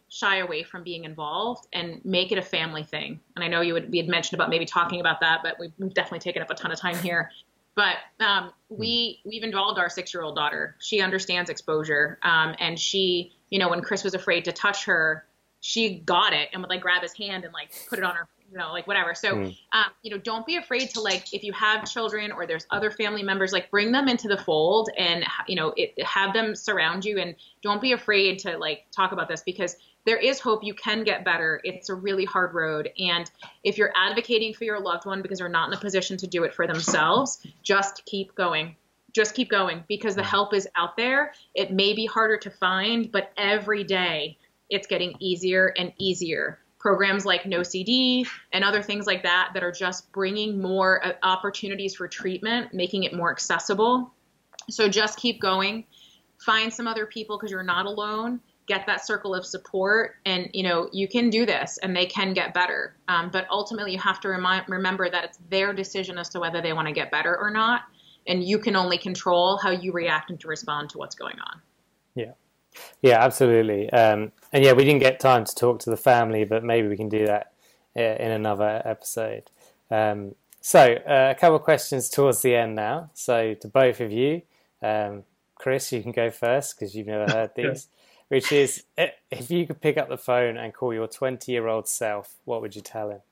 shy away from being involved and make it a family thing. And I know you would, we had mentioned about maybe talking about that, but we've definitely taken up a ton of time here. But um, we, we've involved our six-year-old daughter. She understands exposure. Um, and she, you know, when Chris was afraid to touch her, she got it and would like grab his hand and like put it on her, you know, like whatever. So, mm. um, you know, don't be afraid to like, if you have children or there's other family members, like bring them into the fold and, you know, it, have them surround you, and don't be afraid to like talk about this, because there is hope. You can get better. It's a really hard road. And if you're advocating for your loved one because they're not in a position to do it for themselves, just keep going. Just keep going, because the help is out there. It may be harder to find, but every day it's getting easier and easier. Programs like No C D and other things like that that are just bringing more uh, opportunities for treatment, making it more accessible. So just keep going. Find some other people, because you're not alone. Get that circle of support, and you know you can do this, and they can get better. Um, but ultimately, you have to remind, remember that it's their decision as to whether they want to get better or not, and you can only control how you react and to respond to what's going on. Yeah. Yeah, absolutely. Um, and yeah, we didn't get time to talk to the family, but maybe we can do that uh, in another episode. Um, so uh, a couple of questions towards the end now. So to both of you, um, Chris, you can go first because you've never heard these, which is, if you could pick up the phone and call your twenty-year-old self, what would you tell him?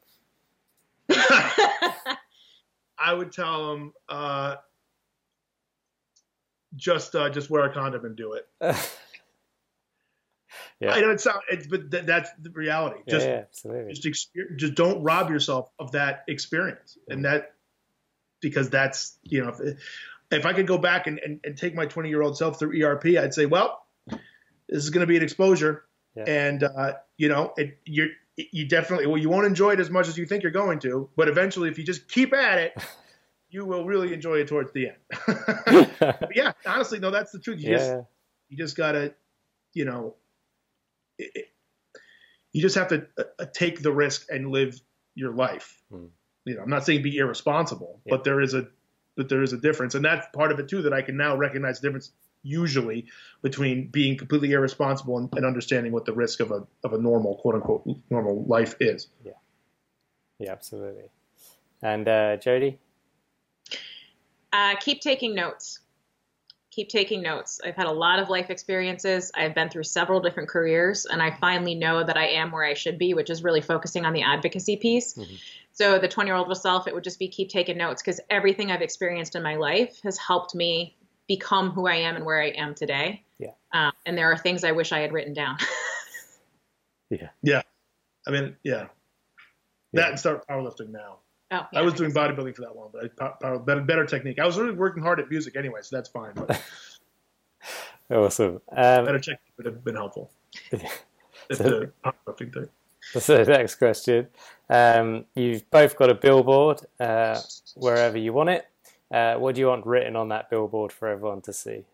I would tell him, uh, just uh, just wear a condom and do it. Yeah, I know it sounds, it's, but th- that's the reality. Just, yeah, yeah, absolutely. Just, exper- just don't rob yourself of that experience, mm-hmm. and that because that's you know, if, if I could go back and, and, and take my twenty-year-old self through E R P, I'd say, well, this is going to be an exposure, yeah. and uh, you know, it, you're you definitely well, you won't enjoy it as much as you think you're going to, but eventually, if you just keep at it, you will really enjoy it towards the end. But yeah, honestly, no, that's the truth. You yeah. just you just gotta, you know. It, it, you just have to uh, take the risk and live your life. Hmm. You know, I'm not saying be irresponsible, yeah. but there is a, but there is a difference, and that's part of it too. That I can now recognize the difference usually between being completely irresponsible and, and understanding what the risk of a of a normal, quote unquote, normal life is. Yeah, yeah, absolutely. And uh, Jody, uh, keep taking notes. Keep taking notes. I've had a lot of life experiences. I've been through several different careers, and I finally know that I am where I should be, which is really focusing on the advocacy piece. Mm-hmm. So the twenty-year-old self, it would just be keep taking notes, because everything I've experienced in my life has helped me become who I am and where I am today. Yeah. Um, and there are things I wish I had written down. yeah. Yeah. I mean, yeah. yeah. That and start powerlifting now. Oh, yeah, I was doing bodybuilding for that long, but I power, power, better, better technique. I was really working hard at music anyway, so that's fine. But awesome. Um, better technique would have been helpful. Yeah. It's so, the powerlifting thing. So the next question. Um, you've both got a billboard uh, wherever you want it. Uh, what do you want written on that billboard for everyone to see?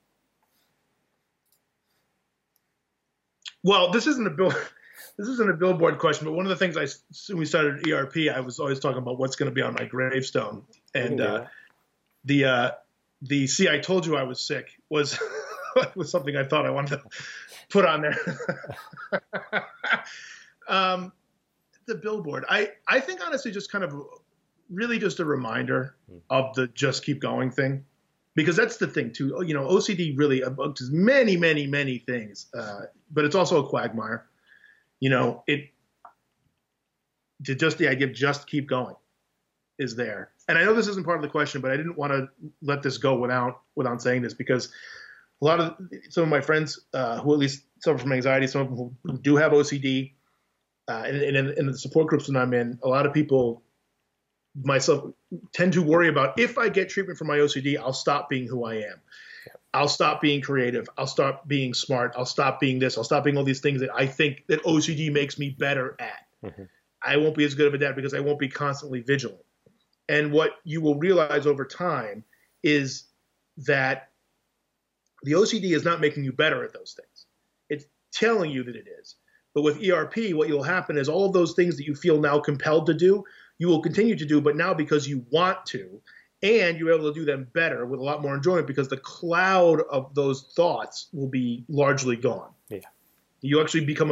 Well, this isn't a bill. This isn't a billboard question, but one of the things I, when we started E R P, I was always talking about what's going to be on my gravestone. And uh, the, uh, the, see, I told you I was sick was, was something I thought I wanted to put on there. um, the billboard, I, I think honestly, just kind of really just a reminder of the just keep going thing, because that's the thing too. You know, O C D really does many, many, many things, uh, but it's also a quagmire. You know, it to just the idea of just keep going is there. And I know this isn't part of the question, but I didn't want to let this go without without saying this, because a lot of some of my friends uh, who at least suffer from anxiety, some of them who, who do have O C D, uh, and, and in, in the support groups that I'm in, a lot of people, myself, tend to worry about, if I get treatment for my O C D, I'll stop being who I am. I'll stop being creative. I'll stop being smart. I'll stop being this. I'll stop being all these things that I think that O C D makes me better at. Mm-hmm. I won't be as good of a dad because I won't be constantly vigilant. And what you will realize over time is that the O C D is not making you better at those things. It's telling you that it is. But with E R P, what will happen is all of those things that you feel now compelled to do, you will continue to do, but now because you want to. And you're able to do them better with a lot more enjoyment, because the cloud of those thoughts will be largely gone. Yeah. You actually become a,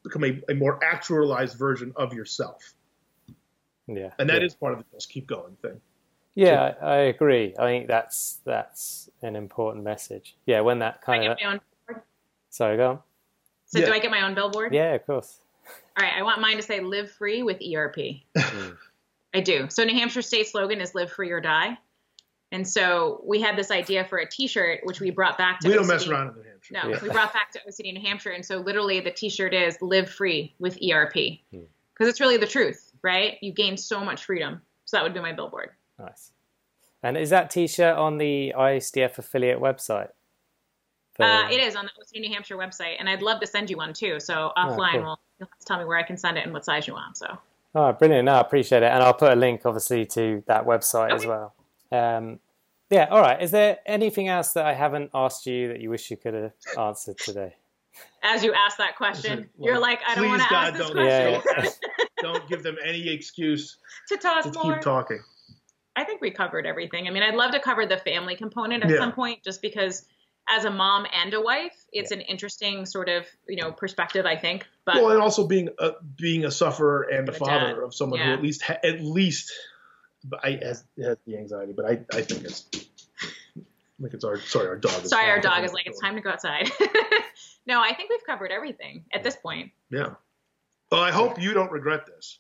become a, a more actualized version of yourself. Yeah. And that yeah. is part of the just keep going thing. Yeah, I, I agree. I think that's that's an important message. Yeah, when that kind I of... get my own billboard? Sorry, go on. So Yeah. do I get my own billboard? Yeah, of course. All right, I want mine to say live free with E R P. I do. So New Hampshire state slogan is live free or die. And so we had this idea for a t-shirt, which we brought back to We O don't C D. mess around in New Hampshire. No, Yeah. we brought back to O C D New Hampshire. And so literally the t-shirt is live free with E R P. Because Hmm. it's really the truth, right? You gain so much freedom. So that would be my billboard. Nice. And is that t-shirt on the I S D F affiliate website? For- Uh, it is on the O C D New Hampshire website. And I'd love to send you one too. So offline, cool. we'll, you'll have to tell me where I can send it and what size you want. So. Oh, brilliant. No, I appreciate it. And I'll put a link, obviously, to that website Okay. as well. Um, yeah, all right. Is there anything else that I haven't asked you that you wish you could have answered today? As you ask that question, Well, you're like, I don't please, want to God, ask this don't, question. Yeah, don't, don't give them any excuse to toss to more. keep talking. I think we covered everything. I mean, I'd love to cover the family component at Yeah. some point, just because as a mom and a wife, it's Yeah. an interesting sort of, you know, perspective, I think. But Well, and also being a, being a sufferer and a And a father dad. of someone who Yeah. at least ha- at least but I has, has the anxiety, but I, I think it's I think it's our sorry our dog. Is sorry, our falling dog is like, it's time to go outside. No, I think we've covered everything at this point. Yeah. Well, I hope you don't regret this.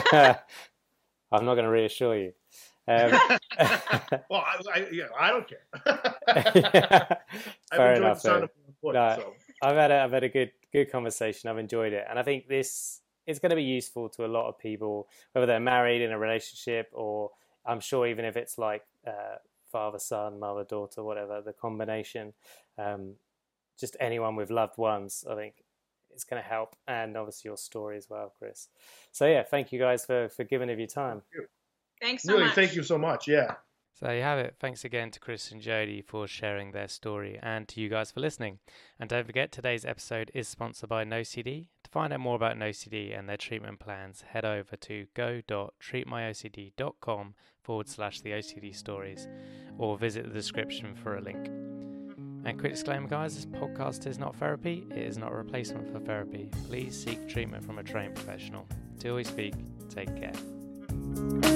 I'm not going to reassure you. Um, Well, I, I, yeah, I don't care. yeah, I've fair enjoyed enough. the sound fair. of my voice, No. so. I've had a, I've had a good good conversation. I've enjoyed it, and I think this is going to be useful to a lot of people, whether they're married in a relationship, or I'm sure even if it's like uh, father son, mother daughter, whatever the combination, um, just anyone with loved ones. I think it's going to help, and obviously your story as well, Chris. So yeah, thank you guys for for giving of your time. Thanks so Really, much. thank you so much. Yeah. So there you have it. Thanks again to Chris and Jody for sharing their story, and to you guys for listening. And don't forget, today's episode is sponsored by NoCD. To find out more about NoCD and their treatment plans, head over to go.treatmyocd.com forward slash the OCD stories, or visit the description for a link. And quick disclaimer, guys, this podcast is not therapy. It is not a replacement for therapy. Please seek treatment from a trained professional. Until we speak, take care.